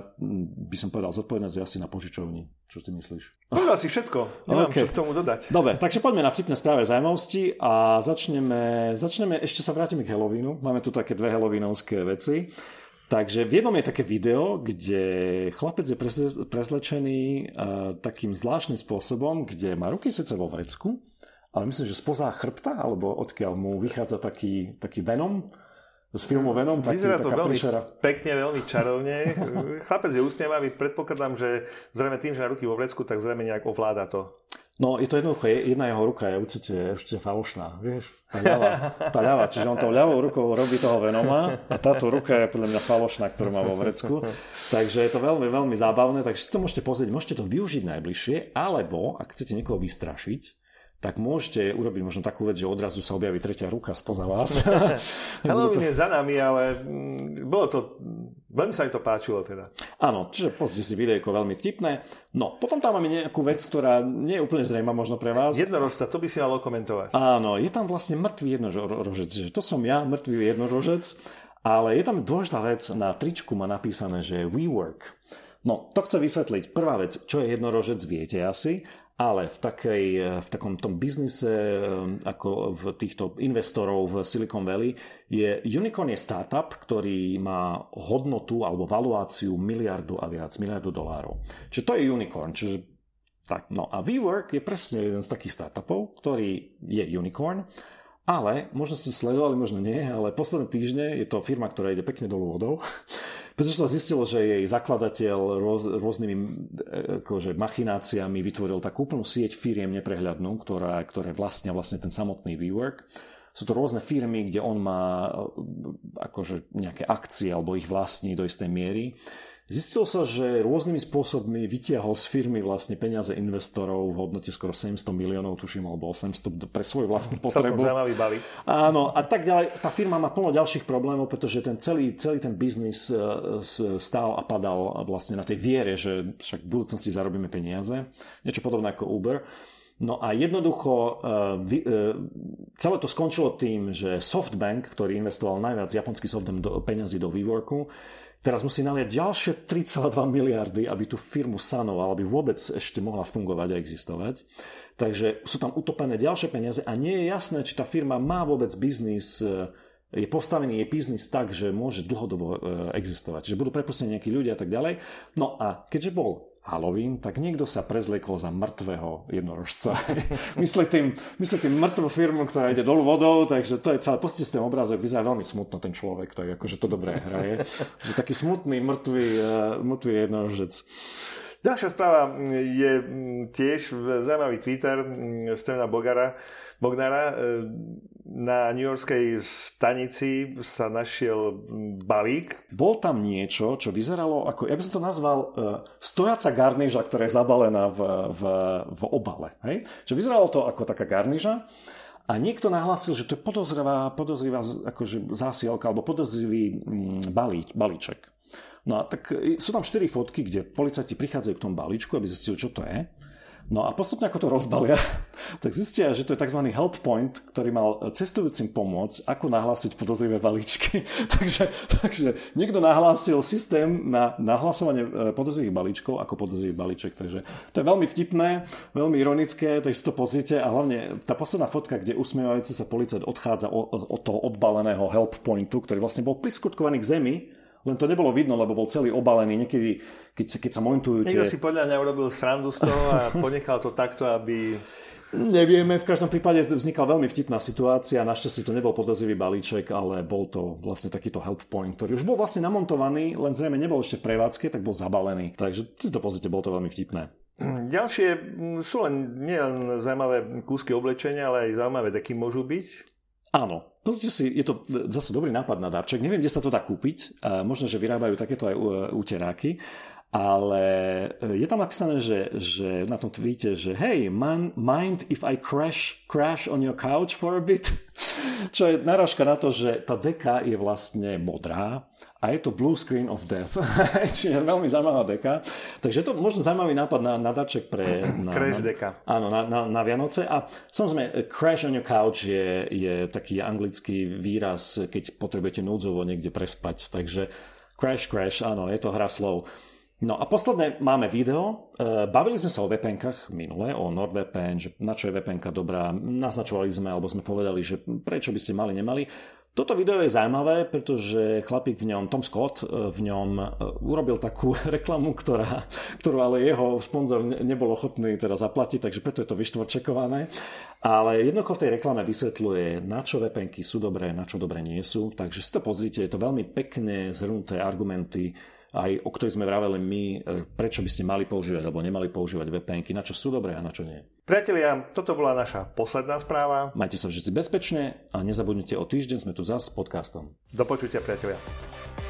by som povedal, zodpovednosť je asi na požičovni. Čo ty myslíš? Povedal si všetko. Nemám čo k tomu dodať. Dobre, takže poďme na vtipné správe zaujímavosti a začneme, ešte sa vrátime k Halloweenu. Máme tu také 2 halloweenovské veci. Takže v jednom je také video, kde chlapec je prezlečený takým zvláštnym spôsobom, kde má ruky sice vo vrecku, ale myslím, že spoza chrbta, alebo odkiaľ mu vychádza taký venom, z filmu Venom, vyzerá to taká veľmi príšera. Pekne, veľmi čarovne. Chlapec je usmievavý, predpokladám, že zrejme tým, že na ruky vo vrecku, tak zrejme nejak ovláda to. No, je to jednoduché, jedna jeho ruka je určite falošná, vieš, tá ľava, čiže on tou ľavou rukou robí toho Venoma a táto ruka je podľa mňa falošná, ktorú má vo vrecku, takže je to veľmi, veľmi zábavné, takže si to môžete pozrieť, môžete to využiť najbližšie, alebo ak chcete niekoho vystrašiť, tak môžete urobiť možno takú vec, že odrazu sa objaví tretia ruka spoza vás. Halloween je za nami, ale bolo to, veľmi sa mi to páčilo teda. Áno, čiže pozrite si videjko, veľmi vtipné. No, potom tam máme nejakú vec, ktorá nie je úplne zrejma možno pre vás. Jednorožca, to by si malo komentovať. Áno, je tam vlastne mŕtvý jednorožec, že to som ja, mŕtvý jednorožec, ale je tam dôležitá vec, na tričku má napísané, že WeWork. No, to chce vysvetliť. Prvá vec, čo je jednorožec, viete asi, ale v takom tom biznise ako v týchto investorov v Silicon Valley Unicorn je startup, ktorý má hodnotu alebo valuáciu miliardu a viac, miliardu dolárov. Čiže to je Unicorn. Čiže, tak, no a WeWork je presne jeden z takých startupov, ktorý je Unicorn, ale možno ste sledovali, možno nie, ale posledné týždne je to firma, ktorá ide pekne dolu vodou, pretože sa zistilo, že jej zakladateľ rôznymi akože machináciami vytvoril takú úplnú sieť firiem neprehľadnú, ktoré vlastnia ten samotný WeWork. Sú to rôzne firmy, kde on má akože nejaké akcie alebo ich vlastní do istej miery. Zistilo sa, že rôznymi spôsobmi vytiahol z firmy vlastne peniaze investorov v hodnote skoro 700 miliónov, tuším, alebo 800 pre svoju vlastnú potrebu. Celkom zaujímavý balík. Áno, a tak ďalej. Tá firma má plno ďalších problémov, pretože ten celý ten biznis stál a padal vlastne na tej viere, že však v budúcnosti zarobíme peniaze. Niečo podobné ako Uber. No a jednoducho celé to skončilo tým, že SoftBank, ktorý investoval najviac japonský SoftBank peniazy do WeWorku, teraz musí naliať ďalšie 3,2 miliardy, aby tú firmu sanoval, aby vôbec ešte mohla fungovať a existovať. Takže sú tam utopené ďalšie peniaze a nie je jasné, či tá firma má vôbec biznis, je postavený jej biznis tak, že môže dlhodobo existovať. Čiže budú prepustení nejakí ľudia a tak ďalej. No a keďže bol Halloween, tak niekto sa prezliekol za mŕtvého jednorožca. Myslí tým mŕtvú firmu, ktorá ide dolu vodou, takže to je celé. Postite si ten obrázok, vyzerá veľmi smutno ten človek, tak akože to dobré hraje. Že taký smutný, mŕtvý jednorožec. Ďalšia správa je tiež zaujímavý Twitter Stevena Bognara. Na newyorskej stanici sa našiel balík. Bol tam niečo, čo vyzeralo ako, ja by som to nazval stojaca garniža, ktorá je zabalená v obale. Hej? Čo vyzeralo to ako taká garniža a niekto nahlásil, že to je podozrivá akože zásielka alebo podozrivý balíček. No a tak sú tam 4 fotky, kde policajti prichádzajú k tomu balíčku, aby zistili, čo to je. No a postupne ako to rozbalia, tak zistia, že to je tzv. Help point, ktorý mal cestujúcim pomôcť, ako nahlásiť podozrivé balíčky. takže niekto nahlásil systém na nahlasovanie podozrivých balíčkov ako podozrivý balíček. Takže to je veľmi vtipné, veľmi ironické, takže si to pozrite a hlavne tá posledná fotka, kde usmievajúci sa policajt odchádza od toho odbaleného help pointu, ktorý vlastne bol priskutkovaný k zemi, len to nebolo vidno, lebo bol celý obalený. Niekedy, keď sa montujú Niekto si podľa mňa urobil srandu z toho a ponechal to takto, aby... Nevieme, v každom prípade vznikla veľmi vtipná situácia. Našťastie to nebol podozrivý balíček, ale bol to vlastne takýto help point, ktorý už bol vlastne namontovaný, len zrejme nebol ešte v prevádzke, tak bol zabalený. Takže si to pozrite, bolo to veľmi vtipné. Ďalšie sú nielen zaujímavé kúsky oblečenia, ale aj zaujímavé deky môžu byť. Áno, pozrite si, je to zase dobrý nápad na darček. Neviem, kde sa to dá kúpiť. Možno, že vyrábajú takéto aj úteráky. Ale je tam napísané, že na tom tweete, že hey, mind if I crash on your couch for a bit? Čo je narážka na to, že tá deka je vlastne modrá a je to blue screen of death. Čiže veľmi zaujímavá deka. Takže je to možno zaujímavý nápad na darček pre... Crash deka. Áno, na Vianoce. A samozrejme, crash on your couch je taký anglický výraz, keď potrebujete núdzovo niekde prespať. Takže crash, áno, je to hra slov. No a posledné máme video. Bavili sme sa o VPN-kách minule, o NordVPN, že na čo je VPN-ka dobrá. Naznačovali sme, alebo sme povedali, že prečo by ste nemali. Toto video je zaujímavé, pretože chlapík v ňom, Tom Scott, v ňom urobil takú reklamu, ktorú ale jeho sponzor nebol ochotný teda zaplatiť, takže preto je to vyštvorčekované. Ale jednoducho v tej reklame vysvetľuje, na čo VPN-ky sú dobré, na čo dobré nie sú. Takže si to pozrite, je to veľmi pekne zhrnuté argumenty, aj o ktorej sme vraveli my, prečo by ste mali používať alebo nemali používať VPN-ky, na čo sú dobré a na čo nie. Priatelia, toto bola naša posledná správa. Majte sa všetci bezpečne a nezabudnite, o týždeň sme tu zas s podcastom. Do počutia, priatelia.